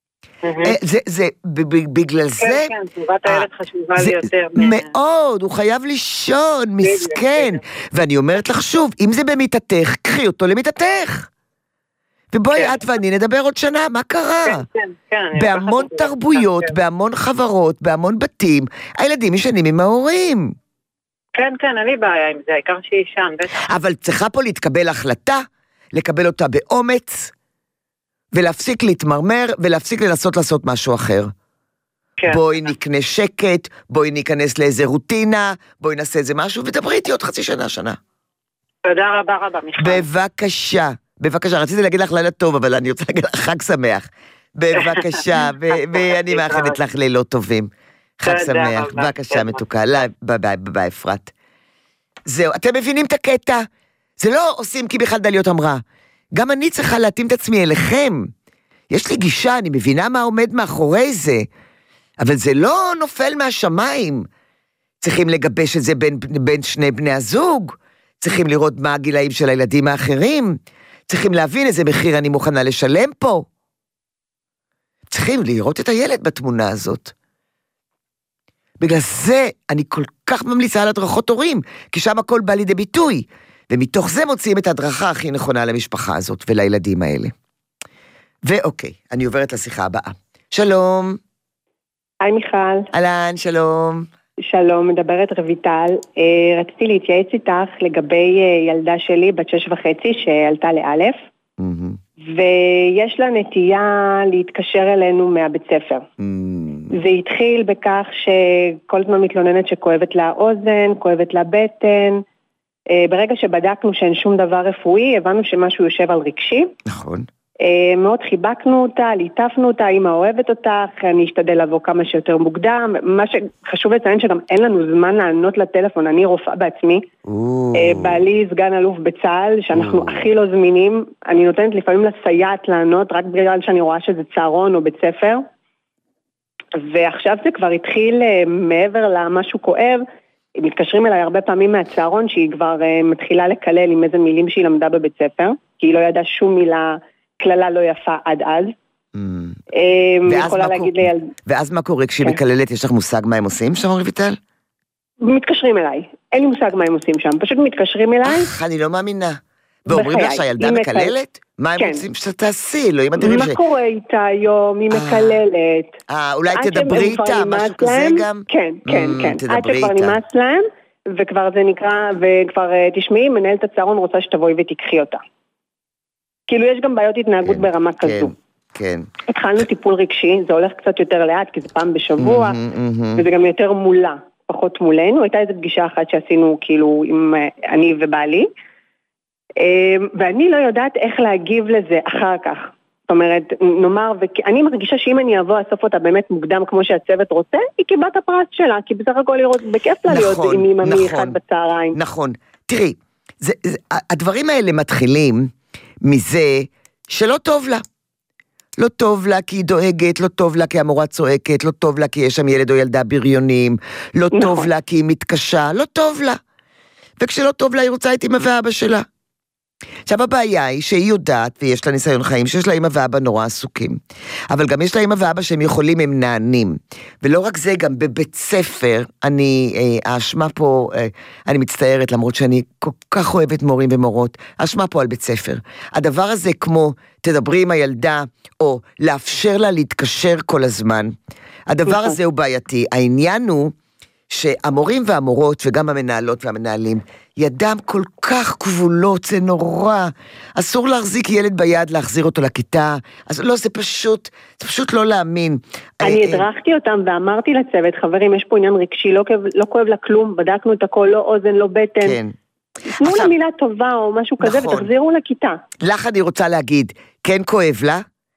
זה, בגלל זה... כן, כן, טובת הילד חשובה לי יותר. מאוד, הוא חייב לישון, מסכן. ואני אומרת לך שוב, אם זה במיטתך, קחי אותו למיטתך. ובואי את ואני נדבר עוד שנה, מה קרה? כן, כן, כן. בהמון תרבויות, בהמון חברות, בהמון בתים, הילדים ישנים עם ההורים. כן, כן, אין לי בעיה עם זה, העיקר שישן. אבל צריכה פה להתקבל החלטה, לקבל אותה באומץ, ולהפסיק להתמרמר, ולהפסיק לנסות לעשות משהו אחר. כן. בואי נקנה שקט, בואי ניכנס לאיזה רוטינה, בואי נעשה איזה משהו, ודברי איתי עוד חצי שנה, שנה. תודה רבה רבה, מיכל. בבקשה, בבקשה, רציתי להגיד לך לילה טוב, אבל אני רוצה להגיד לך חג שמח. בבקשה, ואני מאחלת לך לילות טובים. חג שמח, בבקשה מתוקה, ביי ביי ביי אפרת. זהו, אתם מבינים את הקטע? זה לא עושים כי בכלל דליות אמרה. גם אני צריכה להתאים את עצמי אליכם. יש לי גישה, אני מבינה מה עומד מאחורי זה, אבל זה לא נופל מהשמיים. צריכים לגבש את זה בין, בין שני בני הזוג, צריכים לראות מה הגילאים של הילדים האחרים, צריכים להבין איזה מחיר אני מוכנה לשלם פה. צריכים לראות את הילד בתמונה הזאת. בגלל זה אני כל כך ממליצה על הדרכות הורים, כי שם הכל בא לידי ביטוי, ומתוך זה מוצאים את הדרכה הכי נכונה למשפחה הזאת ולילדים האלה. ואוקיי, אני עוברת לשיחה הבאה. שלום. היי מיכל. אהלן, שלום. שלום, מדברת רויטל. רציתי להתייעץ איתך לגבי ילדה שלי בת שש וחצי שעלתה לאלף, ויש לה נטייה להתקשר אלינו מהבית ספר. זה התחיל בכך שכל הזמן מתלוננת שכואבת לה אוזן, כואבת לה בטן. ברגע שבדקנו שאין שום דבר רפואי, הבנו שמשהו יושב על רגשי. נכון. מאוד חיבקנו אותה, ליטפנו אותה, אמא אוהבת אותך, אני אשתדל לבוא כמה שיותר מוקדם. מה שחשוב לציין שגם אין לנו זמן לענות לטלפון, אני רופאה בעצמי, בעלי סגן אלוף בצה"ל, שאנחנו הכי לא זמינים, אני נותנת לפעמים לסייעת לענות, רק בגלל שאני רואה שזה צהרון או בית ספר, ועכשיו זה כבר התחיל מעבר למשהו כואב, מתקשרים אליי הרבה פעמים מהצהרון, שהיא כבר מתחילה לקלל עם איזה מילים שהיא למדה בבית ספר, כי היא לא ידעה שום מילה, כללה לא יפה עד אז. ואז מה קורה כשהיא מקללת? יש לך מושג מה הם עושים שם, רויטל? מתקשרים אליי. אין לי מושג מה הם עושים שם. פשוט מתקשרים אליי. אך, אני לא מאמינה. ואומרים לך שהילדה מקללת? מה הם רוצים שאתה תעשי? לא, אם אתם... מה קורה איתה היום? היא מקללת. אה, אולי תדברי איתה, משהו כזה גם? כן, כן, כן. עד שכבר נמאס להם, וכבר זה נקרא, וכבר תשמעי, מנהלת הצהרון רוצה שתבואי ותיקחי אותה. כאילו יש גם בעיות התנהגות ברמה כזו. כן. התחלנו טיפול רגשי, זה הולך קצת יותר לאט, כי זה פעם בשבוע, וזה גם יותר מולה, פחות מולנו. הייתה איזו פגישה אחת שעשינו כאילו עם אני ובעלי, ואני לא יודעת איך להגיב לזה אחר כך. זאת אומרת, נאמר, ואני מרגישה שאם אני אבוא אסוף אותה באמת מוקדם כמו שהצוות רוצה, היא קיבלה את הפרס שלה, כי בסך הכל לראות בכיף לה להיות עם אמא מאחד בצהריים. נכון. תראי, הדברים האלה מתחילים מזה שלא טוב לה. לא טוב לה כי היא דואגת, לא טוב לה כי המורה צועקת, לא טוב לה כי יש שם ילד או ילדה בריונים, לא נכון. טוב לה כי היא מתקשה, לא טוב לה. וכשלא טוב לה היא רוצה את אמא ואבא שלה. עכשיו הבעיה היא שהיא יודעת, ויש לה ניסיון חיים, שיש לה אמא ואבא נורא עסוקים. אבל גם יש לה אמא ואבא שהם יכולים, הם נענים. ולא רק זה, גם בבית ספר, אני, אה, האשמה פה, אה, אני מצטערת, למרות שאני כל כך אוהבת מורים ומורות, האשמה פה על בית ספר. הדבר הזה כמו, תדברי עם הילדה, או לאפשר לה להתקשר כל הזמן. הדבר הזה הוא בעייתי. העניין הוא, שהמורים והמורות וגם המנהלות והמנהלים ידם כל כך כבולות, זה נורא, אסור להחזיק ילד ביד, להחזיר אותו לכיתה, אז לא, זה פשוט, זה פשוט לא להאמין. אני הדרכתי אותם ואמרתי לצוות, חברים, יש פה עניין רגשי, לא, לא כואב לה כלום, בדקנו את הכל, לא אוזן, לא בטן. כן. תנו לה מילה טובה או משהו כזה ותחזירו לכיתה. לך אני רוצה להגיד, כן כואב לה,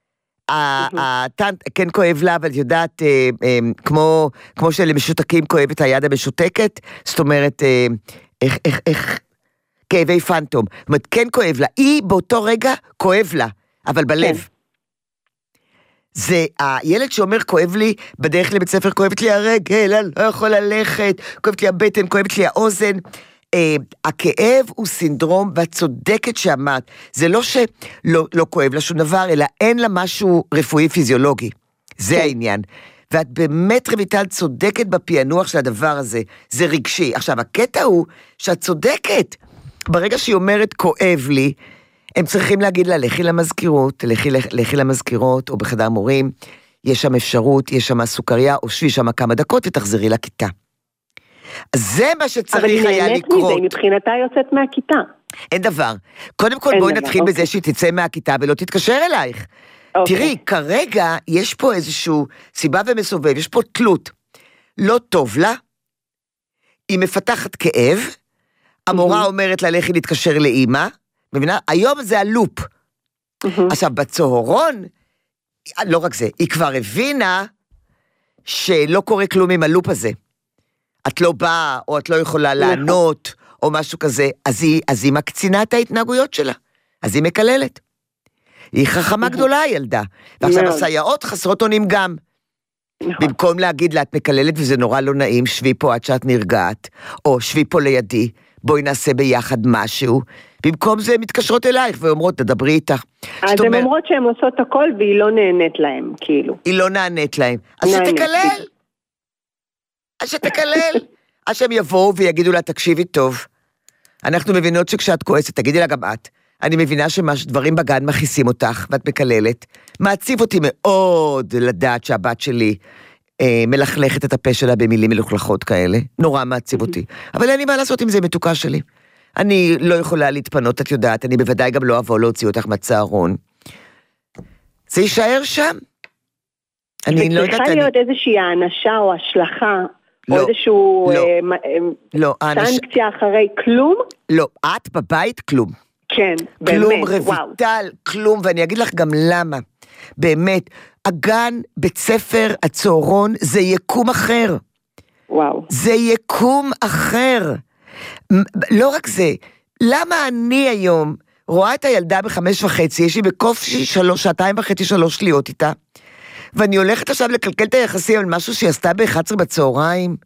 כן כואב לה, אבל יודעת, כמו שלמשותקים כואב את היד המשותקת, זאת אומרת, איך, איך, איך, כאבי פנטום. זאת אומרת, כן כואב לה, היא באותו רגע כואב לה, אבל בלב. זה הילד שאומר, כואב לי, בדרך לבית ספר, כואבת לי הרגל, אני לא יכול ללכת, כואבת לי הבטן, כואבת לי האוזן, Uh, הכאב הוא סינדרום, ואת צודקת שאמרת, זה לא שלא לא כואב לה שום דבר, אלא אין לה משהו רפואי פיזיולוגי. זה העניין. ואת באמת רויטל צודקת בפענוח של הדבר הזה, זה רגשי. עכשיו, הקטע הוא שאת צודקת. ברגע שהיא אומרת כואב לי, הם צריכים להגיד לה, לכי למזכירות, לכי, לכי למזכירות, או בחדר מורים, יש שם אפשרות, יש שם סוכריה, או שבי שם כמה דקות ותחזרי לכיתה. אז זה מה שצריך היה לקרות. אבל היא נהנית מזה, מבחינתה יוצאת מהכיתה. אין דבר. קודם כל בואי נתחיל אוקיי. בזה שהיא תצא מהכיתה ולא תתקשר אלייך. אוקיי. תראי, כרגע יש פה איזשהו סיבה ומסובב, יש פה תלות. לא טוב לה, היא מפתחת כאב, המורה אומרת לה לכי להתקשר לאמא, מבינה? היום זה הלופ. עכשיו, בצהרון, לא רק זה, היא כבר הבינה שלא קורה כלום עם הלופ הזה. את לא באה, או את לא יכולה לענות, או משהו כזה, אז היא, אז היא מקצינה את ההתנהגויות שלה. אז היא מקללת. היא חכמה גדולה, הילדה. ועכשיו הסייעות חסרות אונים גם. במקום להגיד לה, את מקללת וזה נורא לא נעים, שבי פה עד שאת נרגעת, או שבי פה לידי, בואי נעשה ביחד משהו. במקום זה מתקשרות אלייך ואומרות, תדברי איתך. אז הן אומרות שהן עושות הכל והיא לא נהנית להם, כאילו. היא לא נענית להם. אז שתקלל. אז שתקלל. אז שהם יבואו ויגידו לה, תקשיבי טוב. אנחנו מבינות שכשאת כועסת, תגידי לה גם את. אני מבינה שדברים בגן מכיסים אותך, ואת מקללת. מעציב אותי מאוד לדעת שהבת שלי אה, מלכלכת את הפה שלה במילים מלוכלכות כאלה. נורא מעציב אותי. אבל אין לי מה לעשות עם זה מתוקה שלי. אני לא יכולה להתפנות, את יודעת, אני בוודאי גם לא אבוא להוציא אותך מהצהרון. זה יישאר שם. אני לא יודעת... וצריכה להיות איזושהי האנשה או השלכה, או איזשהו סנקציה אחרי כלום? לא, את בבית כלום. כן, באמת, כלום, רויטל, כלום, ואני אגיד לך גם למה. באמת, הגן, בית ספר, הצהרון, זה יקום אחר. וואו. זה יקום אחר. לא רק זה, למה אני היום רואה את הילדה בחמש וחצי, יש לי בקופשי שלוש, שעתיים וחצי שלוש להיות איתה, ואני הולכת עכשיו לקלקל את היחסים על משהו שהיא עשתה ב-אחת עשרה בצהריים?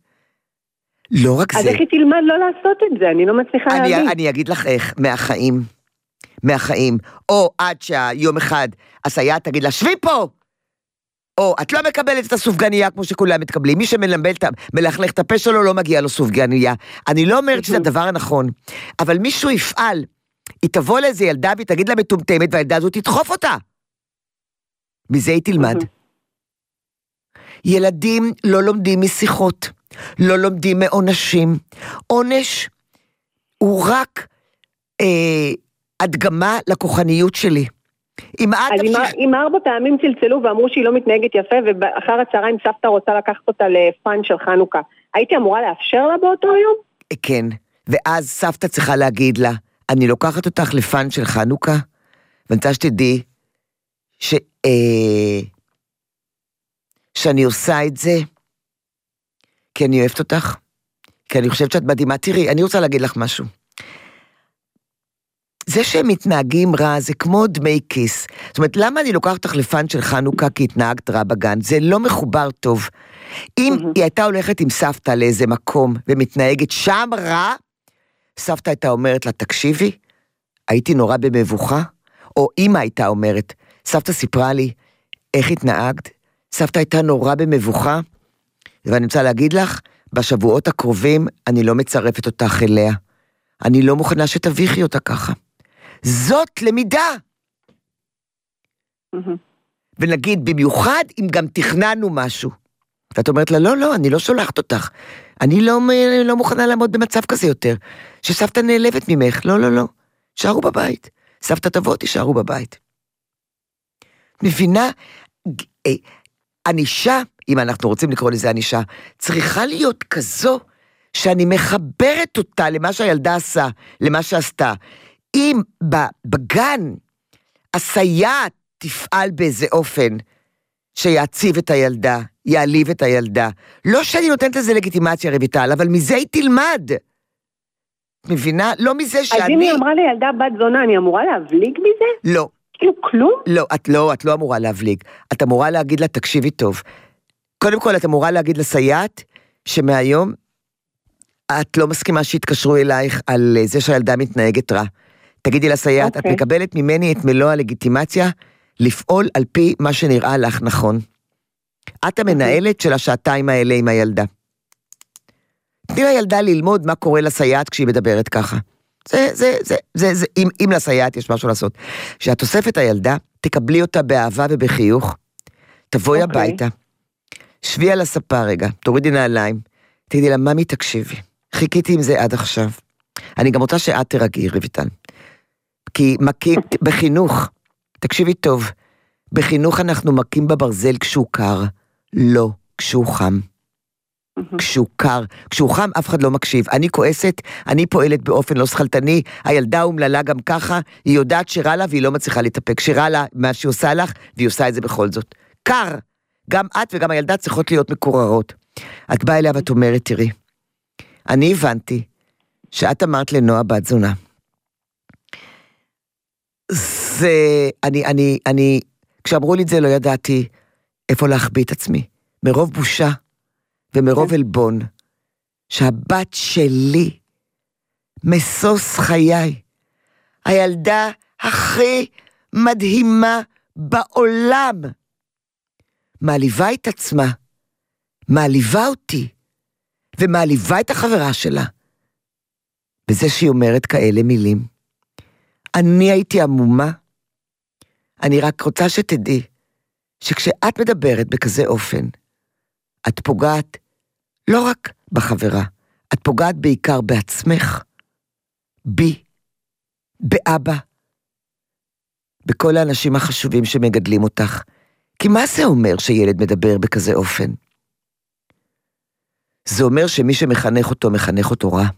לא רק זה. אז איך היא תלמד לא לעשות את זה? אני לא מצליחה אני, להבין. אני אגיד לך איך, מהחיים. מהחיים. או עד שהיום אחד הסייעת תגיד לה, שבי פה! או, את לא מקבלת את הסופגניה כמו שכולם מתקבלים. מי שמלמבל, מלכלך את הפה שלו, לא מגיע לו סופגניה. אני לא אומרת שזה הדבר הנכון, אבל מישהו יפעל, היא תבוא לאיזה ילדה והיא תגיד לה מטומטמת, והילדה הזאת תדחוף אותה. מזה היא תלמד. ילדים לא לומדים משיחות, לא לומדים מעונשים. עונש הוא רק אה, הדגמה לכוחניות שלי. אם אז אם, אם ארבע פעמים צלצלו ואמרו שהיא לא מתנהגת יפה, ואחר הצהריים סבתא רוצה לקחת אותה לפן של חנוכה, הייתי אמורה לאפשר לה באותו יום? כן, ואז סבתא צריכה להגיד לה, אני לוקחת אותך לפן של חנוכה, ואני רוצה שתדעי, ש... אה, שאני עושה את זה, כי אני אוהבת אותך, כי אני חושבת שאת מדהימה. תראי, אני רוצה להגיד לך משהו. זה שהם מתנהגים רע, זה כמו דמי כיס. זאת אומרת, למה אני לוקחת אותך לפן של חנוכה כי התנהגת רע בגן? זה לא מחובר טוב. אם mm-hmm. היא הייתה הולכת עם סבתא לאיזה מקום, ומתנהגת שם רע, סבתא הייתה אומרת לה, תקשיבי, הייתי נורא במבוכה, או אמא הייתה אומרת, סבתא סיפרה לי, איך התנהגת? סבתא הייתה נורא במבוכה, ואני רוצה להגיד לך, בשבועות הקרובים, אני לא מצרפת אותך אליה. אני לא מוכנה שתביכי אותה ככה. זאת למידה. Mm-hmm. ונגיד, במיוחד אם גם תכננו משהו. ואת אומרת לה, לא, לא, אני לא שולחת אותך. אני לא, לא מוכנה לעמוד במצב כזה יותר. שסבתא נעלבת ממך. לא, לא, לא. שערו בבית. סבתא תבוא, תישארו בבית. מבינה, אנישה, אם אנחנו רוצים לקרוא לזה אנישה, צריכה להיות כזו, שאני מחברת אותה למה שהילדה עשה, למה שעשתה. אם בגן הסייעת תפעל באיזה אופן שיעציב את הילדה, יעליב את הילדה, לא שאני נותנת לזה לגיטימציה רויטל, אבל מזה היא תלמד. מבינה? לא מזה שאני... אז אם היא אמרה לילדה בת זונה, אני אמורה להבליג מזה? לא. כאילו כלום? לא, את לא, את לא אמורה להבליג. את אמורה להגיד לה, תקשיבי טוב. קודם כל, את אמורה להגיד לסייעת, שמהיום את לא מסכימה שיתקשרו אלייך על זה שהילדה מתנהגת רע. תגידי לסייעת, okay. את מקבלת ממני את מלוא הלגיטימציה, לפעול על פי מה שנראה לך נכון. את המנהלת של השעתיים האלה עם הילדה. תני לילדה ללמוד מה קורה לסייעת כשהיא מדברת ככה. זה, זה, זה, זה, זה, אם, אם לסייעת יש משהו לעשות. כשאת אוספת הילדה, תקבלי אותה באהבה ובחיוך, תבואי okay. הביתה, שבי על הספה רגע, תורידי נעליים, תגידי לה, ממי תקשיבי, חיכיתי עם זה עד עכשיו. אני גם רוצה שאת תרגעי, רויטל. כי מקים, בחינוך, תקשיבי טוב, בחינוך אנחנו מכים בברזל כשהוא קר, לא כשהוא חם. כשהוא קר, כשהוא חם אף אחד לא מקשיב, אני כועסת, אני פועלת באופן לא שכלתני, הילדה אומללה גם ככה, היא יודעת שרע לה והיא לא מצליחה להתאפק, שרע לה מה שהיא עושה לך, והיא עושה את זה בכל זאת. קר, גם את וגם הילדה צריכות להיות מקוררות. את באה אליה ואת אומרת, תראי, אני הבנתי שאת אמרת לנועה בת זונה, זה, אני, אני, אני, כשאמרו לי את זה לא ידעתי איפה להחביא את עצמי, מרוב בושה, ומרוב אלבון, שהבת שלי, מסוס חיי, הילדה הכי מדהימה בעולם, מעליבה את עצמה, מעליבה אותי, ומעליבה את החברה שלה, בזה שהיא אומרת כאלה מילים. אני הייתי עמומה, אני רק רוצה שתדעי, שכשאת מדברת בכזה אופן, את פוגעת לא רק בחברה, את פוגעת בעיקר בעצמך, בי, באבא, בכל האנשים החשובים שמגדלים אותך. כי מה זה אומר שילד מדבר בכזה אופן? זה אומר שמי שמחנך אותו, מחנך אותו רע.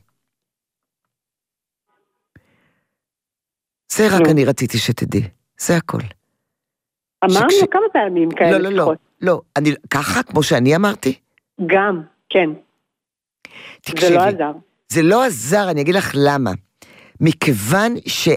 זה רק אני רציתי שתדעי, זה הכל. אמרנו כמה פעמים כאלה. לא, לא, לא, לא, אני, ככה, כמו שאני אמרתי? גם, כן. תקשיבי, זה לא עזר. זה לא עזר, אני אגיד לך למה. מכיוון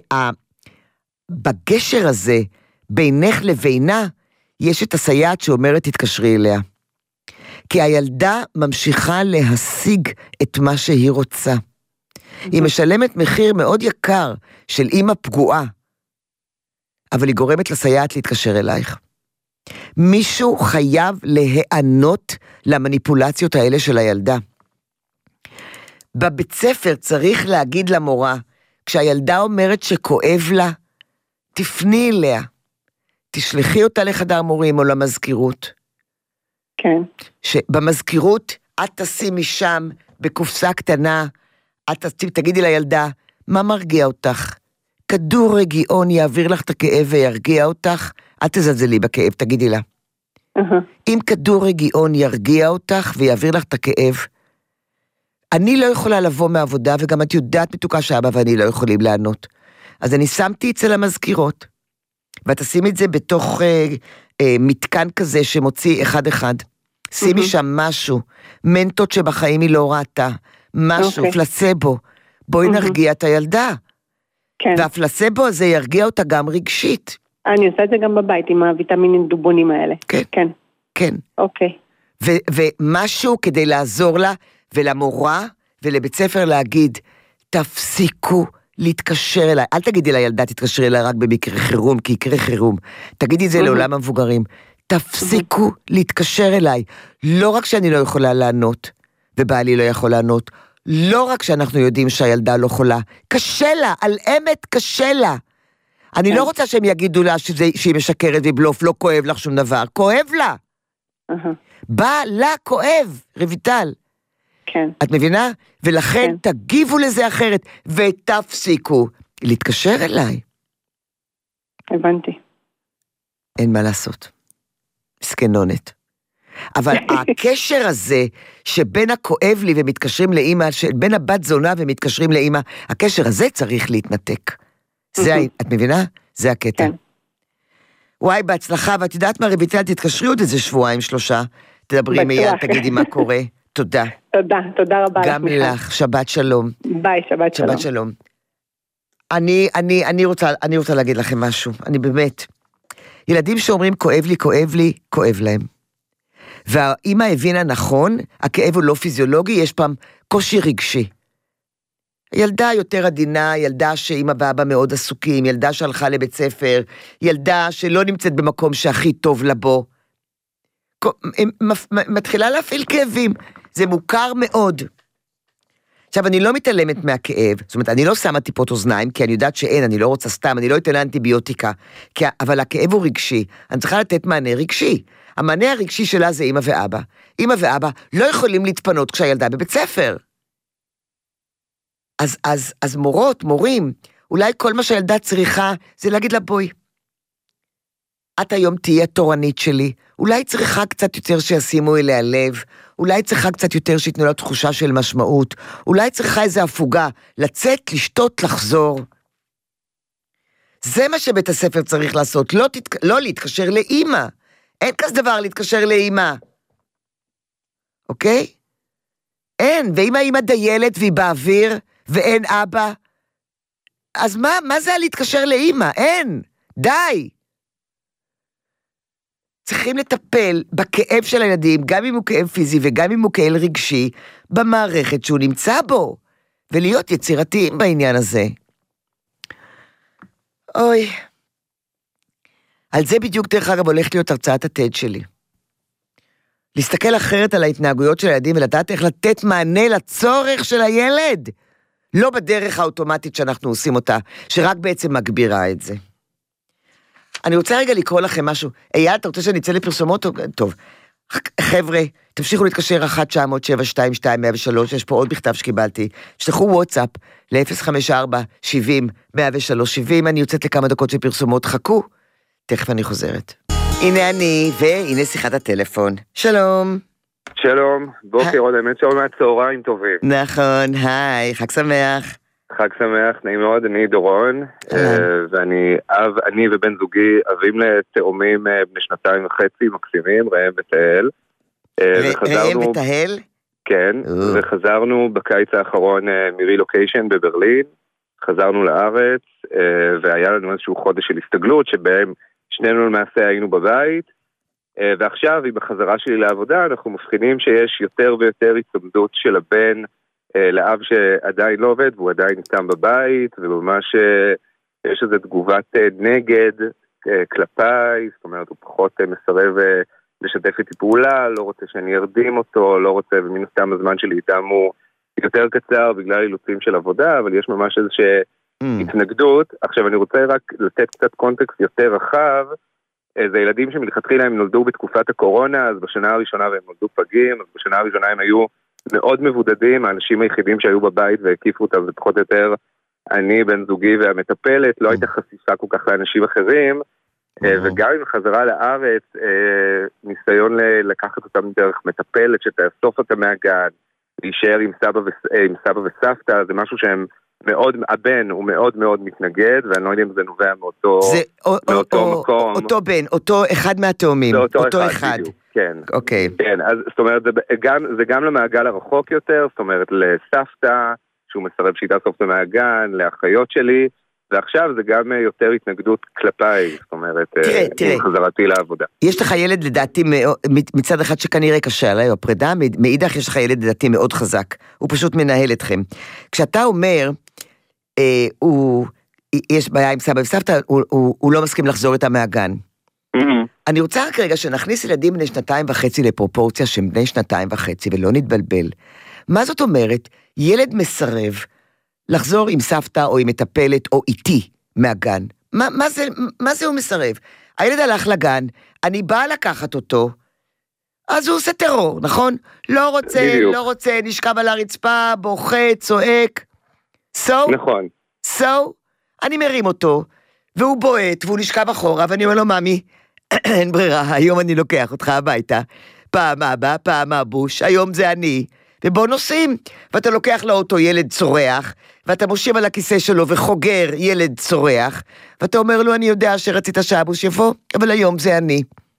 שבגשר הזה, בינך לבינה, יש את הסייעת שאומרת, תתקשרי אליה. כי הילדה ממשיכה להשיג את מה שהיא רוצה. היא משלמת מחיר מאוד יקר של אמא פגועה, אבל היא גורמת לסייעת להתקשר אלייך. מישהו חייב להיענות למניפולציות האלה של הילדה. בבית ספר צריך להגיד למורה, כשהילדה אומרת שכואב לה, תפני אליה. תשלחי אותה לחדר מורים או למזכירות. כן. שבמזכירות את תשימי שם בקופסה קטנה, את תגידי לילדה, מה מרגיע אותך? כדור רגיעון יעביר לך את הכאב וירגיע אותך, אל תזלזלי בכאב, תגידי לה. Uh-huh. אם כדור רגיעון ירגיע אותך ויעביר לך את הכאב, אני לא יכולה לבוא מעבודה, וגם את יודעת מתוקה שאבא ואני לא יכולים לענות. אז אני שמתי אצל המזכירות, ואת תשימי את זה בתוך אה, אה, מתקן כזה שמוציא אחד אחד. שימי uh-huh. שם משהו, מנטות שבחיים היא לא ראתה, משהו, okay. פלסבו, בואי uh-huh. נרגיע את הילדה. כן. והפלסבו הזה ירגיע אותה גם רגשית. אני עושה את זה גם בבית עם הוויטמינים דובונים האלה. כן. כן. כן. אוקיי. ו- ומשהו כדי לעזור לה, ולמורה, ולבית ספר להגיד, תפסיקו להתקשר אליי. אל תגידי לילדה, תתקשר אליי רק במקרה חירום, כי יקרה חירום. תגידי את זה לעולם המבוגרים. תפסיקו להתקשר אליי. לא רק שאני לא יכולה לענות, ובעלי לא יכול לענות, לא רק שאנחנו יודעים שהילדה לא חולה, קשה לה, על אמת קשה לה. אני לא רוצה שהם יגידו לה שזה, שהיא משקרת ובלוף, לא כואב לך שום דבר, כואב לה. בא לה כואב, רויטל. כן. את מבינה? ולכן תגיבו לזה אחרת, ותפסיקו להתקשר אליי. הבנתי. אין מה לעשות. סקנונת. אבל הקשר הזה, שבין הכואב לי ומתקשרים לאמא, בין הבת זונה ומתקשרים לאמא, הקשר הזה צריך להתנתק. זה, את מבינה? זה הקטע. כן. וואי, בהצלחה, ואת יודעת מה, רויטל, תתקשרי עוד איזה שבועיים, שלושה, תדברי עם אייל, תגידי מה קורה. תודה. תודה, תודה רבה. גם לך, שבת שלום. ביי, שבת שלום. שבת שלום. אני, אני, אני רוצה, אני רוצה להגיד לכם משהו, אני באמת. ילדים שאומרים כואב לי, כואב לי, כואב להם. והאמא הבינה נכון, הכאב הוא לא פיזיולוגי, יש פעם קושי רגשי. ילדה יותר עדינה, ילדה שאמא ואבא מאוד עסוקים, ילדה שהלכה לבית ספר, ילדה שלא נמצאת במקום שהכי טוב לבוא. מתחילה להפעיל כאבים. זה מוכר מאוד. עכשיו, אני לא מתעלמת מהכאב, זאת אומרת, אני לא שמה טיפות אוזניים, כי אני יודעת שאין, אני לא רוצה סתם, אני לא אתן לאנטיביוטיקה, כי, אבל הכאב הוא רגשי, אני צריכה לתת מענה רגשי. המענה הרגשי שלה זה אמא ואבא. אמא ואבא לא יכולים להתפנות כשהילדה בבית ספר. אז, אז, אז מורות, מורים, אולי כל מה שהילדה צריכה, זה להגיד לה, בואי, את היום תהיה התורנית שלי, אולי צריכה קצת יותר שישימו אליה לב, אולי צריכה קצת יותר שיתנו לה תחושה של משמעות, אולי צריכה איזו הפוגה, לצאת, לשתות, לחזור. זה מה שבית הספר צריך לעשות, לא, תתק... לא להתקשר לאמא. אין כזה דבר להתקשר לאמא. אוקיי? אין, ואמא אמא דיילת והיא באוויר, ואין אבא, אז מה, מה זה להתקשר לאמא? אין, די. צריכים לטפל בכאב של הילדים, גם אם הוא כאב פיזי וגם אם הוא כאב רגשי, במערכת שהוא נמצא בו, ולהיות יצירתיים בעניין הזה. אוי. על זה בדיוק דרך אגב הולכת להיות הרצאת הטד שלי. להסתכל אחרת על ההתנהגויות של הילדים, ולדעת איך לתת מענה לצורך של הילד, לא בדרך האוטומטית שאנחנו עושים אותה, שרק בעצם מגבירה את זה. אני רוצה רגע לקרוא לכם משהו. אייל, אתה רוצה שאני אצא לפרסומות? טוב. חבר'ה, תמשיכו להתקשר אחת תשע אפס אפס שבע שתיים שתיים מאה ושלוש, יש פה עוד מכתב שקיבלתי. שתחו וואטסאפ ל-אפס חמש ארבע שבעים מאה ושלוש שבעים, אני יוצאת לכמה דקות של פרסומות, חכו. תכף אני חוזרת. הנה אני, והנה שיחת הטלפון. שלום. שלום, בוקר עוד האמת שעוד מהצהריים טובים. נכון, היי, חג שמח. חג שמח, נעים מאוד, אני דורון, ואני אב, אני ובן זוגי אבים לתאומים בני שנתיים וחצי, מקסימים, ראם ותהל. ראם ותהל? כן, וחזרנו בקיץ האחרון מרילוקיישן בברלין, חזרנו לארץ, והיה לנו איזשהו חודש של הסתגלות, שבהם שנינו למעשה היינו בבית, ועכשיו, עם החזרה שלי לעבודה, אנחנו מבחינים שיש יותר ויותר הצמדות של הבן, לאב שעדיין לא עובד, והוא עדיין נמצא בבית, וממש יש איזו תגובת נגד כלפיי, זאת אומרת, הוא פחות מסרב לשתף איתי פעולה, לא רוצה שאני ארדים אותו, לא רוצה, ומן הסתם הזמן שלי איתם הוא יותר קצר בגלל אילוצים של עבודה, אבל יש ממש איזושהי mm. התנגדות. עכשיו אני רוצה רק לתת קצת קונטקסט יותר רחב, זה ילדים שמלכתחילה הם נולדו בתקופת הקורונה, אז בשנה הראשונה והם נולדו פגים, אז בשנה הראשונה הם היו מאוד מבודדים, האנשים היחידים שהיו בבית והקיפו אותם, זה פחות או יותר אני, בן זוגי והמטפלת, לא הייתה חשיפה כל כך לאנשים אחרים, וגם עם חזרה לארץ, ניסיון לקחת אותם דרך מטפלת, שתאסוף אותם מהגן, להישאר עם סבא, עם סבא וסבתא, זה משהו שהם מאוד, הבן הוא מאוד מאוד מתנגד, ואני לא יודע אם זה נובע מאותו, זה, מאותו או, מקום. אותו בן, אותו אחד מהתאומים, זה אותו, אותו אחד. אחד. בדיוק, כן. אוקיי. כן, אז זאת אומרת, זה גם, זה גם למעגל הרחוק יותר, זאת אומרת, לסבתא, שהוא מסרב שהיא תאסוף אותה מהגן, לאחיות שלי, ועכשיו זה גם יותר התנגדות כלפיי, זאת אומרת, תראה, תראה. חזרתי לעבודה. יש לך ילד לדעתי, מצד אחד שכנראה קשה עליי, או פרידה, מאידך יש לך ילד לדעתי מאוד חזק, הוא פשוט מנהל אתכם. כשאתה אומר, אה, הוא, יש בעיה עם סבא וסבתא, הוא, הוא, הוא לא מסכים לחזור איתה מהגן. Mm-hmm. אני רוצה רק רגע שנכניס ילדים בני שנתיים וחצי לפרופורציה שהם בני שנתיים וחצי, ולא נתבלבל. מה זאת אומרת? ילד מסרב לחזור עם סבתא או עם מטפלת או איתי מהגן. מה, מה זה, מה זה הוא מסרב? הילד הלך לגן, אני באה לקחת אותו, אז הוא עושה טרור, נכון? לא רוצה, בדיוק. לא רוצה, נשכב על הרצפה, בוכה, צועק. So, נכון. So, אני מרים אותו, והוא בועט, והוא נשכב אחורה, ואני אומר לו, ממי, אין ברירה, היום אני לוקח אותך הביתה. פעם אבא, פעם אבוש, היום זה אני. ובוא נוסעים, ואתה לוקח לאוטו ילד צורח, ואתה מושיב על הכיסא שלו וחוגר ילד צורח, ואתה אומר לו, אני יודע שרצית שאבוש יבוא, אבל היום זה אני.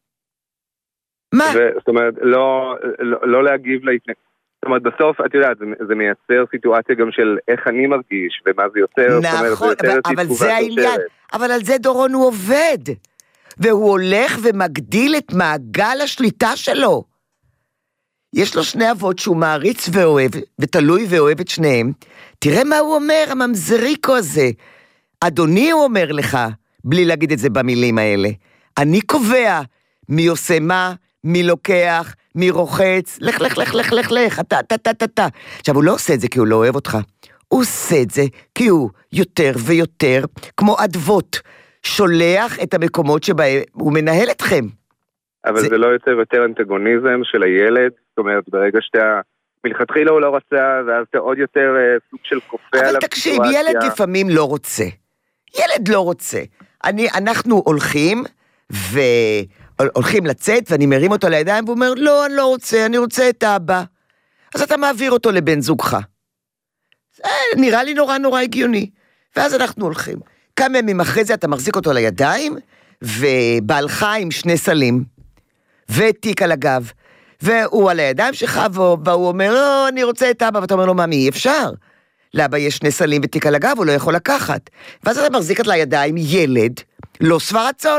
מה? זאת אומרת, לא, לא, לא להגיב להתנגדות. זאת אומרת, בסוף, את יודעת, זה, זה מייצר סיטואציה גם של איך אני מרגיש, ומה זה יותר. נכון, אומרת, זה יותר אבל, אבל זה העניין. אבל על זה דורון הוא עובד. והוא הולך ומגדיל את מעגל השליטה שלו. יש לו שני אבות שהוא מעריץ ואוהב, ותלוי ואוהב את שניהם. תראה מה הוא אומר, הממזריקו הזה. אדוני הוא אומר לך, בלי להגיד את זה במילים האלה. אני קובע מי עושה מה, מי לוקח, מי רוחץ, לך, לך, לך, לך, לך, לך, אתה, אתה, אתה, אתה, אתה. עכשיו, הוא לא עושה את זה כי הוא לא אוהב אותך, הוא עושה את זה כי הוא יותר ויותר, כמו אדוות, שולח את המקומות שבהם הוא מנהל אתכם. אבל זה, זה לא יותר יותר אנטגוניזם של הילד, זאת אומרת, ברגע שאתה, מלכתחילה הוא לא רצה, ואז אתה עוד יותר סוג של כופה עליו. אבל תקשיב, ילד לפעמים לא רוצה. ילד לא רוצה. אני, אנחנו הולכים, והולכים לצאת, ואני מרים אותו לידיים, והוא אומר, לא, אני לא רוצה, אני רוצה את האבא. אז אתה מעביר אותו לבן זוגך. זה נראה לי נורא נורא הגיוני. ואז אנחנו הולכים. כמה ימים אחרי זה אתה מחזיק אותו לידיים, ובעלך עם שני סלים, ותיק על הגב, והוא על הידיים שלך, והוא אומר, לא, אני רוצה את אבא, ואתה אומר לו, ממי, אי אפשר. לאבא יש שני סלים ותיק על הגב, הוא לא יכול לקחת. ואז אתה מחזיק את לידיים ילד, לא שבע רצון.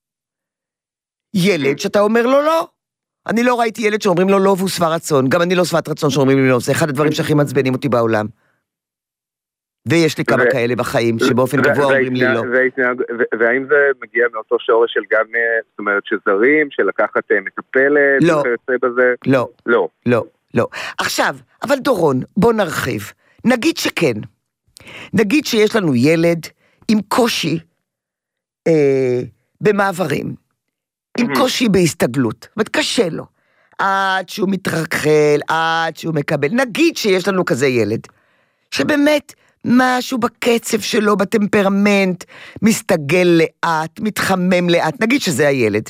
ילד שאתה אומר לו לא. אני לא ראיתי ילד שאומרים לו לא, והוא שבע רצון. גם אני לא שבעת רצון שאומרים לי לא. זה אחד הדברים שהכי מעצבנים אותי בעולם. ויש לי כמה כאלה בחיים, שבאופן גבוה אומרים לי לא. והאם זה מגיע מאותו שורש של גם, זאת אומרת, שזרים, של לקחת מטפלת? לא. לא. לא. לא. לא. עכשיו, אבל דורון, בוא נרחיב. נגיד שכן. נגיד שיש לנו ילד עם קושי אה, במעברים, עם קושי בהסתגלות, זאת אומרת, קשה לו, עד שהוא מתרחל, עד שהוא מקבל. נגיד שיש לנו כזה ילד, שבאמת משהו בקצב שלו, בטמפרמנט, מסתגל לאט, מתחמם לאט, נגיד שזה הילד.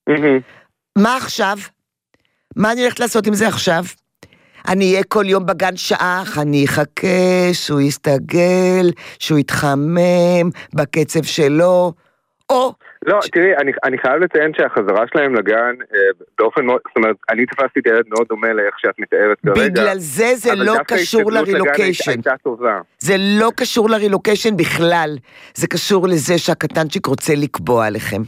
מה עכשיו? מה אני הולכת לעשות עם זה עכשיו? אני אהיה כל יום בגן שעה, אני אחכה שהוא יסתגל, שהוא יתחמם בקצב שלו, או... לא, תראי, אני, אני חייב לציין שהחזרה שלהם לגן, באופן מאוד, זאת אומרת, אני תפסתי את הילד מאוד דומה לאיך שאת מתארת כרגע. בגלל זה זה לא קשור לרילוקיישן. הייתה טובה. זה לא קשור לרילוקיישן בכלל, זה קשור לזה שהקטנצ'יק רוצה לקבוע עליכם.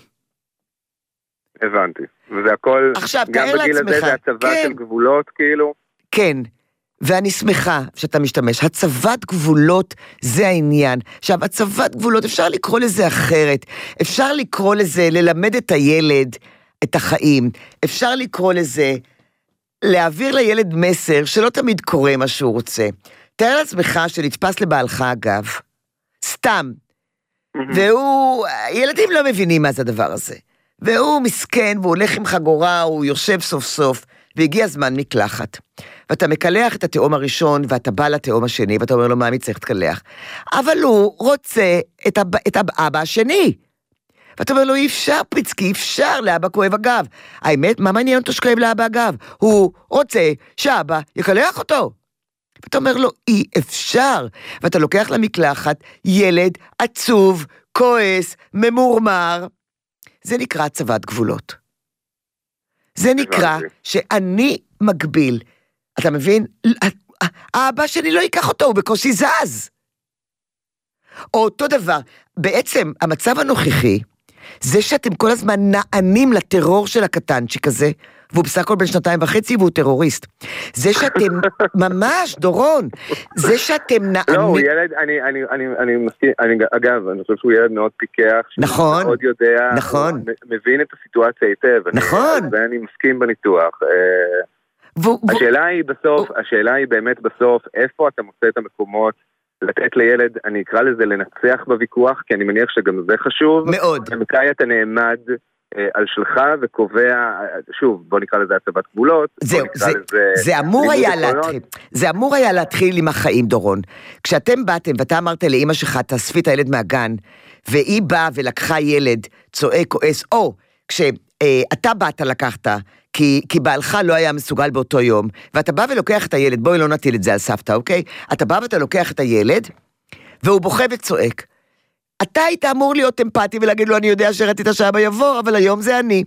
הבנתי, וזה הכל, עכשיו, גם בגיל הזה זה הצבא כן. של גבולות, כאילו. כן, ואני שמחה שאתה משתמש. הצבת גבולות זה העניין. עכשיו, הצבת גבולות, אפשר לקרוא לזה אחרת. אפשר לקרוא לזה ללמד את הילד את החיים. אפשר לקרוא לזה להעביר לילד מסר שלא תמיד קורה מה שהוא רוצה. תאר לעצמך שנתפס לבעלך אגב. סתם. והוא, ילדים לא מבינים מה זה הדבר הזה. והוא מסכן, והוא הולך עם חגורה, הוא יושב סוף סוף, והגיע זמן מקלחת. ואתה מקלח את התאום הראשון, ואתה בא לתאום השני, ואתה אומר לו, מה אני צריך לתקלח? אבל הוא רוצה את, אב, את האבא השני. ואתה אומר לו, אי אפשר פריצקי, אי אפשר, לאבא כואב הגב. האמת, מה מעניין אותו שכואב לאבא הגב? הוא רוצה שאבא יקלח אותו. ואתה אומר לו, אי אפשר. ואתה לוקח למקלחת ילד עצוב, כועס, ממורמר. זה נקרא הצבת גבולות. זה נקרא שאני מגביל. אתה מבין? האבא שלי לא ייקח אותו, הוא בקושי זז. או אותו דבר, בעצם המצב הנוכחי, זה שאתם כל הזמן נענים לטרור של הקטנצ'יק הזה, והוא בסך הכל בין שנתיים וחצי, והוא טרוריסט. זה שאתם, ממש, דורון, זה שאתם נענים... לא, הוא ילד, אני, אני, אני, אני מסכים, אני, אגב, אני חושב שהוא ילד מאוד פיקח, נכון, מאוד יודע, נכון. מבין את הסיטואציה היטב, נכון. אני, ואני מסכים בניתוח. השאלה היא בסוף, השאלה היא באמת בסוף, איפה אתה מוצא את המקומות, לתת לילד, אני אקרא לזה לנצח בוויכוח, כי אני מניח שגם זה חשוב. מאוד. ומתי אתה נעמד על שלך וקובע, שוב, בוא נקרא לזה הצבת גבולות. זהו, זה, זה אמור היה להתחיל, זה אמור היה להתחיל עם החיים, דורון. כשאתם באתם ואתה אמרת לאמא שלך, תאספי את הילד מהגן, והיא באה ולקחה ילד, צועק, כועס, או כשאתה באת לקחת, כי, כי בעלך לא היה מסוגל באותו יום, ואתה בא ולוקח את הילד, בואי לא נטיל את זה על סבתא, אוקיי? אתה בא ואתה לוקח את הילד, והוא בוכה וצועק. אתה היית אמור להיות אמפתי ולהגיד לו, אני יודע שרתית שאבא יבוא, אבל היום זה אני.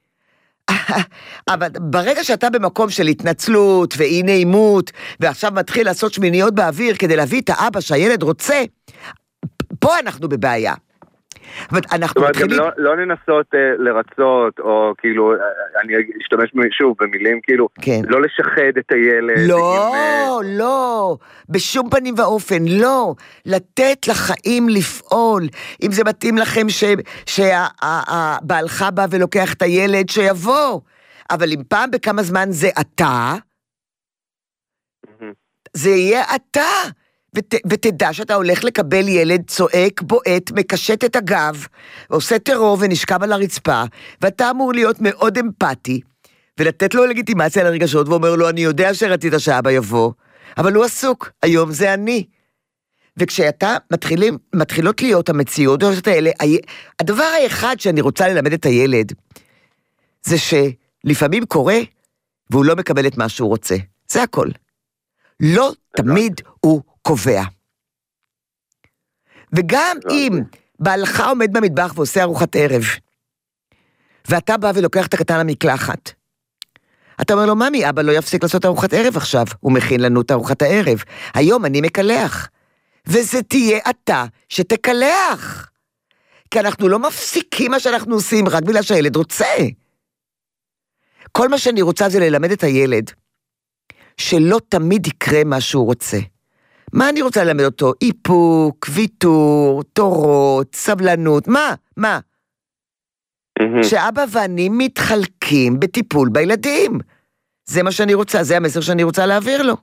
אבל ברגע שאתה במקום של התנצלות ואי נעימות, ועכשיו מתחיל לעשות שמיניות באוויר, כדי להביא את האבא שהילד רוצה, פה אנחנו בבעיה. אבל אנחנו מתחילים... גם לא, לא לנסות uh, לרצות, או כאילו, אני אשתמש שוב במילים, כאילו, כן. לא לשחד את הילד. לא, עם... לא, בשום פנים ואופן, לא. לתת לחיים לפעול. אם זה מתאים לכם ש... שהבעלך בא ולוקח את הילד, שיבוא. אבל אם פעם בכמה זמן זה אתה, זה יהיה אתה, ות, ותדע שאתה הולך לקבל ילד צועק, בועט, מקשט את הגב, ועושה טרור ונשכב על הרצפה, ואתה אמור להיות מאוד אמפתי, ולתת לו לגיטימציה לרגשות, ואומר לו, אני יודע שרצית שאבא יבוא, אבל הוא עסוק, היום זה אני. וכשאתה מתחילים, מתחילות להיות המציאות האלה, הדבר האחד שאני רוצה ללמד את הילד, זה שלפעמים קורה, והוא לא מקבל את מה שהוא רוצה. זה הכל. לא תמיד הוא קובע. וגם אם בעלך עומד במטבח ועושה ארוחת ערב, ואתה בא ולוקח את הקטן למקלחת, אתה אומר לו, ממי, אבא לא יפסיק לעשות ארוחת ערב עכשיו, הוא מכין לנו את ארוחת הערב. היום אני מקלח. וזה תהיה אתה שתקלח. כי אנחנו לא מפסיקים מה שאנחנו עושים, רק בגלל שהילד רוצה. כל מה שאני רוצה זה ללמד את הילד, שלא תמיד יקרה מה שהוא רוצה. מה אני רוצה ללמד אותו? איפוק, ויתור, תורות, סבלנות, מה? מה? שאבא ואני מתחלקים בטיפול בילדים. זה מה שאני רוצה, זה המסר שאני רוצה להעביר לו.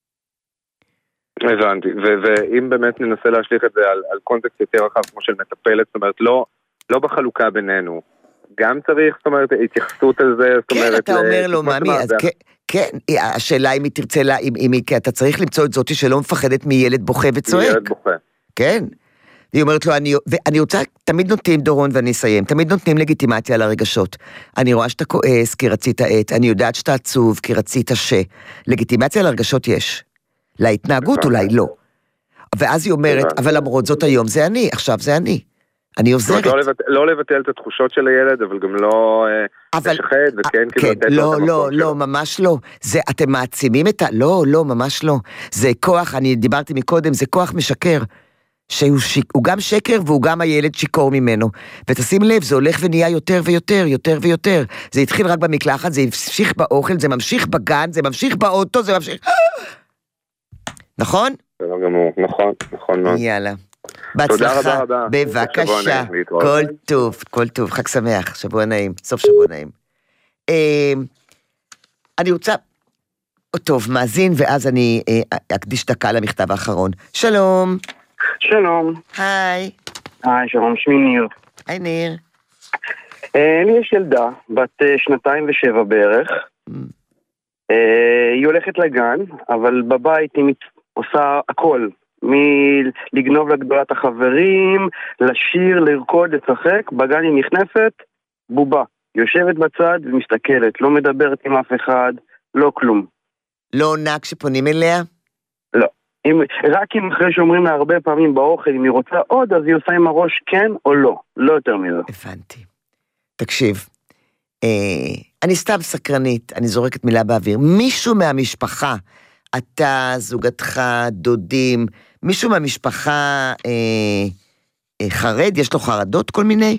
הבנתי, ואם באמת ננסה להשליך את זה על, על קונטקסט יותר רחב כמו של מטפלת, זאת אומרת, לא, לא בחלוקה בינינו, גם צריך, זאת אומרת, התייחסות על זה, זאת אומרת... כן, אתה אומר לו, ממי, אז כן, השאלה אם היא תרצה לה, אם היא, כי אתה צריך למצוא את זאתי שלא מפחדת מילד בוכה וצועק. מילד בוכה. כן. היא אומרת לו, אני, ואני רוצה, תמיד נותנים דורון ואני אסיים, תמיד נותנים לגיטימציה לרגשות. אני רואה שאתה כועס כי רצית את, אני יודעת שאתה עצוב כי רצית ש. לגיטימציה לרגשות יש. להתנהגות אולי לא. ואז היא אומרת, אבל למרות זאת היום זה אני, עכשיו זה אני. אני עוזרת. לא לבטל את התחושות של הילד, אבל גם לא לשחד, וכן, כן, לא, לא, לא, ממש לא. זה, אתם מעצימים את ה... לא, לא, ממש לא. זה כוח, אני דיברתי מקודם, זה כוח משקר. שהוא שיק, הוא גם שקר והוא גם הילד שיקור ממנו. ותשים לב, זה הולך ונהיה יותר ויותר, יותר ויותר. זה התחיל רק במקלחת, זה המשיך באוכל, זה ממשיך בגן, זה ממשיך באוטו, זה ממשיך... נכון? נכון, נכון מאוד. יאללה. בהצלחה. תודה רבה רבה. בבקשה. כל טוב, כל טוב. חג שמח, שבוע נעים, סוף שבוע נעים. אני רוצה... טוב, מאזין, ואז אני אקדיש דקה למכתב האחרון. שלום. שלום. היי. היי, שלום, שמי ניר. היי ניר. לי יש ילדה, בת שנתיים ושבע בערך. היא הולכת לגן, אבל בבית היא עושה הכל. מלגנוב לגדולת החברים, לשיר, לרקוד, לשחק. בגן היא נכנסת, בובה. יושבת בצד ומסתכלת, לא מדברת עם אף אחד, לא כלום. לא עונה כשפונים אליה? לא. אם, רק אם אחרי שאומרים לה הרבה פעמים באוכל, אם היא רוצה עוד, אז היא עושה עם הראש כן או לא. לא יותר מזה. הבנתי. תקשיב, אה, אני סתם סקרנית, אני זורקת מילה באוויר. מישהו מהמשפחה, אתה, זוגתך, דודים, מישהו מהמשפחה אה, אה, חרד? יש לו חרדות כל מיני?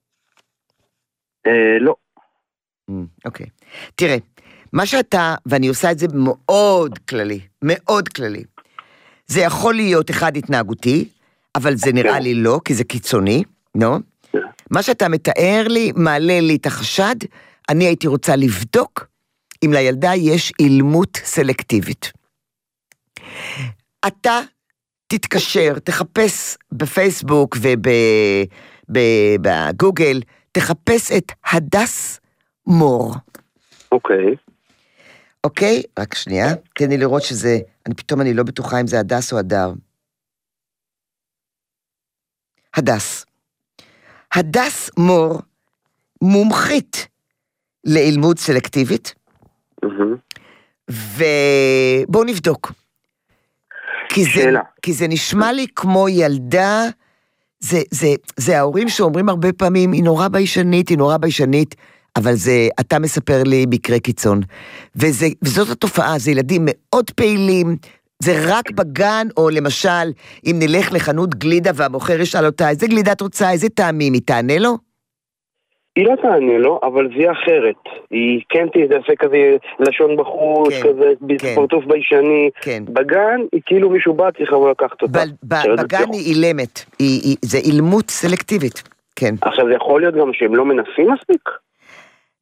אה, לא. אוקיי. תראה, מה שאתה, ואני עושה את זה מאוד כללי, מאוד כללי, זה יכול להיות אחד התנהגותי, אבל זה נראה לי לא, כי זה קיצוני, לא? מה שאתה מתאר לי, מעלה לי את החשד, אני הייתי רוצה לבדוק אם לילדה יש אילמות סלקטיבית. אתה תתקשר, תחפש בפייסבוק ובגוגל, תחפש את הדס מור. אוקיי. אוקיי? רק שנייה, תן לי לראות שזה, אני פתאום אני לא בטוחה אם זה הדס או הדר. הדס. הדס מור מומחית לאילמות סלקטיבית, ובואו נבדוק. כי זה, כי זה נשמע לי כמו ילדה, זה, זה, זה ההורים שאומרים הרבה פעמים, היא נורא ביישנית, היא נורא ביישנית, אבל זה, אתה מספר לי מקרה קיצון. וזה, וזאת התופעה, זה ילדים מאוד פעילים, זה רק בגן, או למשל, אם נלך לחנות גלידה והמוכר ישאל אותה, איזה גלידה את רוצה, איזה טעמים, היא תענה לו? היא לא תענה לו, אבל זה אחרת. היא כן תעשה כזה לשון בחוץ, כן, כזה כן. פרטוף ביישני. כן. בגן היא כאילו מישהו בא, צריך לבוא לקחת אותה. ב- ב- בגן היא אילמת, היא, היא, זה אילמות סלקטיבית. כן. עכשיו זה יכול להיות גם שהם לא מנסים מספיק?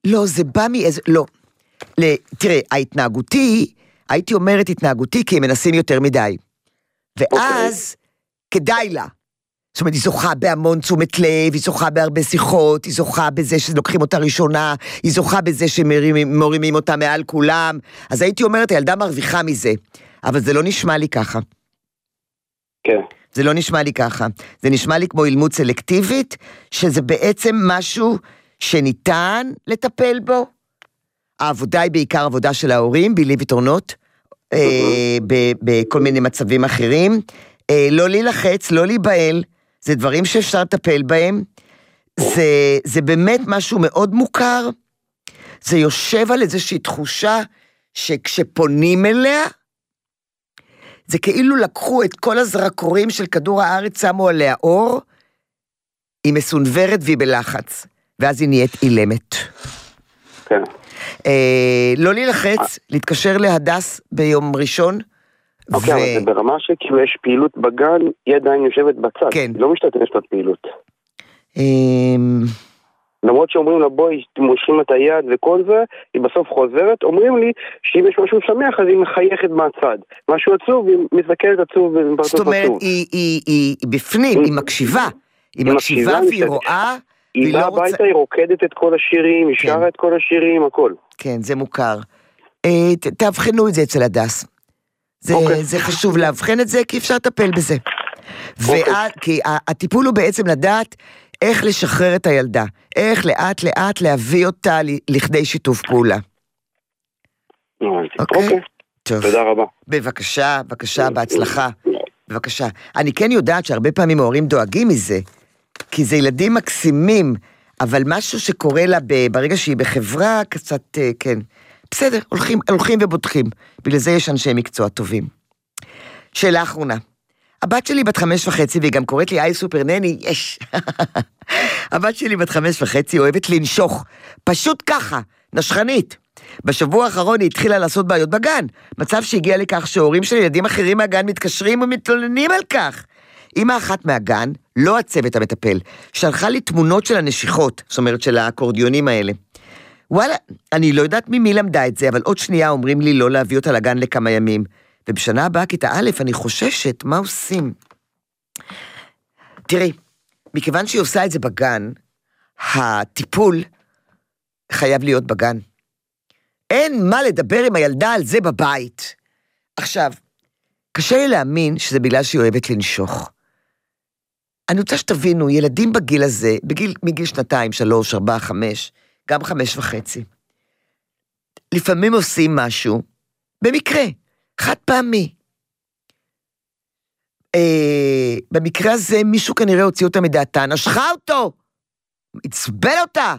לא, זה בא מאיזה, לא. תראה, ההתנהגותי, הייתי אומרת התנהגותי, כי הם מנסים יותר מדי. ואז, כדאי לה. זאת אומרת, היא זוכה בהמון תשומת לב, היא זוכה בהרבה שיחות, היא זוכה בזה שלוקחים אותה ראשונה, היא זוכה בזה שמורימים אותה מעל כולם. אז הייתי אומרת, הילדה מרוויחה מזה. אבל זה לא נשמע לי ככה. כן. זה לא נשמע לי ככה. זה נשמע לי כמו אילמות סלקטיבית, שזה בעצם משהו שניתן לטפל בו. העבודה היא בעיקר עבודה של ההורים, בלי ויתרונות, בכל מיני מצבים אחרים. לא להילחץ, לא להיבהל, זה דברים שאפשר לטפל בהם. זה, זה באמת משהו מאוד מוכר. זה יושב על איזושהי תחושה שכשפונים אליה, זה כאילו לקחו את כל הזרקורים של כדור הארץ, שמו עליה אור, היא מסונברת והיא בלחץ, ואז היא נהיית אילמת. כן. אה, לא להילחץ, להתקשר להדס ביום ראשון. אוקיי, ו... אבל זה ברמה שכאילו יש פעילות בגן, היא עדיין יושבת בצד. כן. לא משתתפת בפעילות. אה... למרות שאומרים לה בואי, מושכים את היד וכל זה, היא בסוף חוזרת, אומרים לי שאם יש משהו שמח, אז היא מחייכת מהצד. משהו עצוב, היא מסתכלת עצוב בפרצוף עצוב. זאת אומרת, היא, היא, היא, היא בפנים, היא מקשיבה. היא מקשיבה והיא רואה. היא באה הביתה, היא רוקדת את כל השירים, היא שרה את כל השירים, הכל. כן, זה מוכר. תאבחנו את זה אצל הדס. זה חשוב להבחן את זה, כי אפשר לטפל בזה. כי הטיפול הוא בעצם לדעת איך לשחרר את הילדה, איך לאט לאט להביא אותה לכדי שיתוף פעולה. אוקיי? תודה רבה. בבקשה, בבקשה, בהצלחה. בבקשה. אני כן יודעת שהרבה פעמים ההורים דואגים מזה, כי זה ילדים מקסימים, אבל משהו שקורה לה ברגע שהיא בחברה, קצת, כן. בסדר, הולכים, הולכים ובודקים. בגלל זה יש אנשי מקצוע טובים. שאלה אחרונה. הבת שלי בת חמש וחצי, והיא גם קוראת לי איי סופר נני, יש. הבת שלי בת חמש וחצי אוהבת לנשוך, פשוט ככה, נשכנית. בשבוע האחרון היא התחילה לעשות בעיות בגן, מצב שהגיע לכך שההורים של ילדים אחרים מהגן מתקשרים ומתלוננים על כך. אמא אחת מהגן, לא הצוות המטפל, שלחה לי תמונות של הנשיכות, זאת אומרת של האקורדיונים האלה. וואלה, אני לא יודעת ממי למדה את זה, אבל עוד שנייה אומרים לי לא להביא אותה לגן לכמה ימים. ובשנה הבאה, כיתה א', אני חוששת, מה עושים? תראי, מכיוון שהיא עושה את זה בגן, הטיפול חייב להיות בגן. אין מה לדבר עם הילדה על זה בבית. עכשיו, קשה לי להאמין שזה בגלל שהיא אוהבת לנשוך. אני רוצה שתבינו, ילדים בגיל הזה, בגיל, מגיל שנתיים, שלוש, ארבע, חמש, גם חמש וחצי, לפעמים עושים משהו, במקרה, חד פעמי. אה, במקרה הזה, מישהו כנראה הוציא אותה מדעתה, נשכה אותו, הצבל אותה.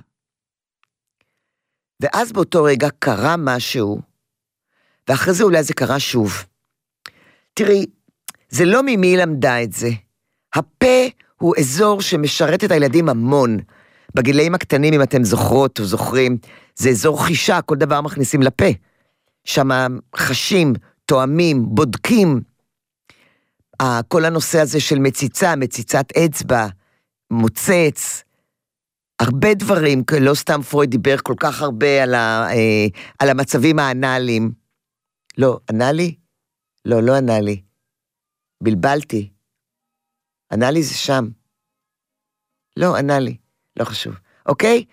ואז באותו רגע קרה משהו, ואחרי זה אולי זה קרה שוב. תראי, זה לא ממי למדה את זה. הפה הוא אזור שמשרת את הילדים המון. בגילאים הקטנים, אם אתם זוכרות או זוכרים, זה אזור חישה, כל דבר מכניסים לפה. שם חשים, תואמים, בודקים. כל הנושא הזה של מציצה, מציצת אצבע, מוצץ, הרבה דברים, לא סתם פרויד דיבר כל כך הרבה על, ה, על המצבים האנליים. לא, אנלי? לא, לא אנלי. בלבלתי. אנלי זה שם. לא, אנלי. לא חשוב. אוקיי?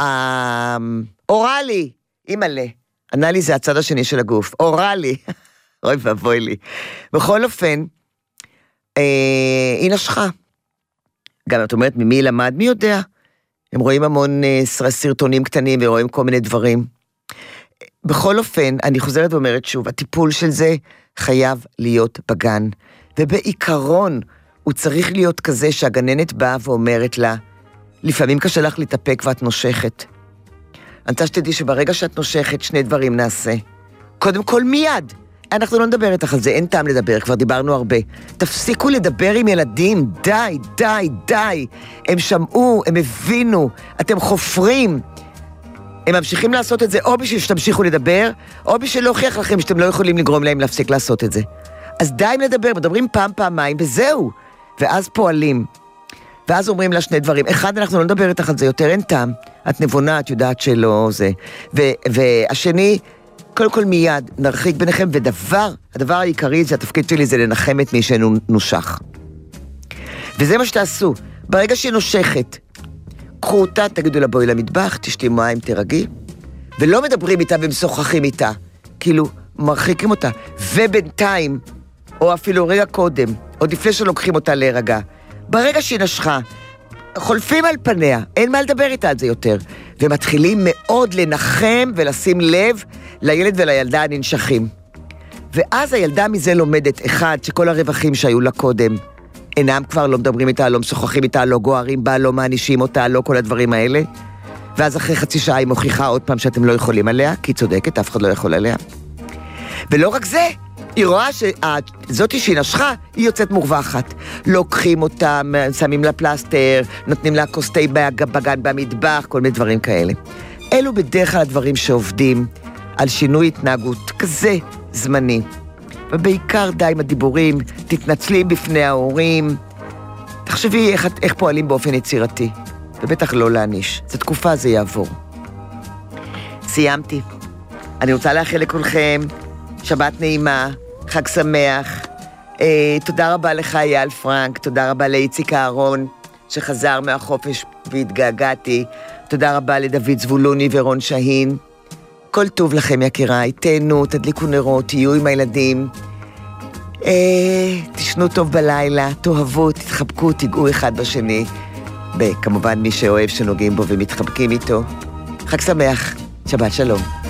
אורלי, אימא'לה. אנלי זה הצד השני של הגוף. אורלי. אוי ואבוי לי. בכל אופן, אה, היא נשכה. גם את אומרת, ממי למד? מי יודע? הם רואים המון אה, סרטונים קטנים ורואים כל מיני דברים. בכל אופן, אני חוזרת ואומרת שוב, הטיפול של זה חייב להיות בגן. ובעיקרון, הוא צריך להיות כזה שהגננת באה ואומרת לה, לפעמים קשה לך להתאפק ואת נושכת. אני רוצה שתדעי שברגע שאת נושכת, שני דברים נעשה. קודם כל מיד. אנחנו לא נדבר איתך על זה, אין טעם לדבר, כבר דיברנו הרבה. תפסיקו לדבר עם ילדים, די, די, די. הם שמעו, הם הבינו, אתם חופרים. הם ממשיכים לעשות את זה או בשביל שתמשיכו לדבר, או בשביל להוכיח לכם שאתם לא יכולים לגרום להם להפסיק לעשות את זה. אז די לדבר, מדברים פעם, פעמיים, וזהו. ואז פועלים. ואז אומרים לה שני דברים. אחד, אנחנו לא נדבר איתך על זה יותר, אין טעם. את נבונה, את יודעת שלא זה. ו- והשני, קודם כל מיד, נרחיק ביניכם, ודבר, הדבר העיקרי, זה התפקיד שלי, זה לנחם את מי שנושך. וזה מה שתעשו. ברגע שהיא נושכת, קחו אותה, תגידו לה בואי למטבח, תשתי מים, תרגי, ולא מדברים איתה ומשוחחים איתה, כאילו מרחיקים אותה, ובינתיים, או אפילו רגע קודם, עוד לפני שלוקחים אותה להירגע, ברגע שהיא נשכה, חולפים על פניה, אין מה לדבר איתה על זה יותר, ומתחילים מאוד לנחם ולשים לב לילד ולילדה הננשכים. ואז הילדה מזה לומדת, אחד, שכל הרווחים שהיו לה קודם, אינם כבר לא מדברים איתה, לא משוחחים איתה, לא גוערים בה, לא מענישים אותה, לא כל הדברים האלה. ואז אחרי חצי שעה היא מוכיחה עוד פעם שאתם לא יכולים עליה, כי היא צודקת, אף אחד לא יכול עליה. ולא רק זה, היא רואה שזאתי שהיא נשכה, היא יוצאת מורווחת. לוקחים אותה, שמים לה פלסטר, נותנים לה כוס תה בגן במטבח, כל מיני דברים כאלה. אלו בדרך כלל הדברים שעובדים על שינוי התנהגות כזה זמני. ובעיקר די עם הדיבורים, תתנצלים בפני ההורים, תחשבי איך, איך פועלים באופן יצירתי, ובטח לא להניש. זו תקופה, זה יעבור. סיימתי. אני רוצה לאחל לכולכם שבת נעימה, חג שמח. אה, תודה רבה לך אייל פרנק, תודה רבה לאיציק אהרון, שחזר מהחופש והתגעגעתי. תודה רבה לדוד זבולוני ורון שהין. כל טוב לכם יקיריי, תהנו, תדליקו נרות, תהיו עם הילדים, אה, תשנו טוב בלילה, תאהבו, תתחבקו, תיגעו אחד בשני, וכמובן מי שאוהב שנוגעים בו ומתחבקים איתו. חג שמח, שבת שלום.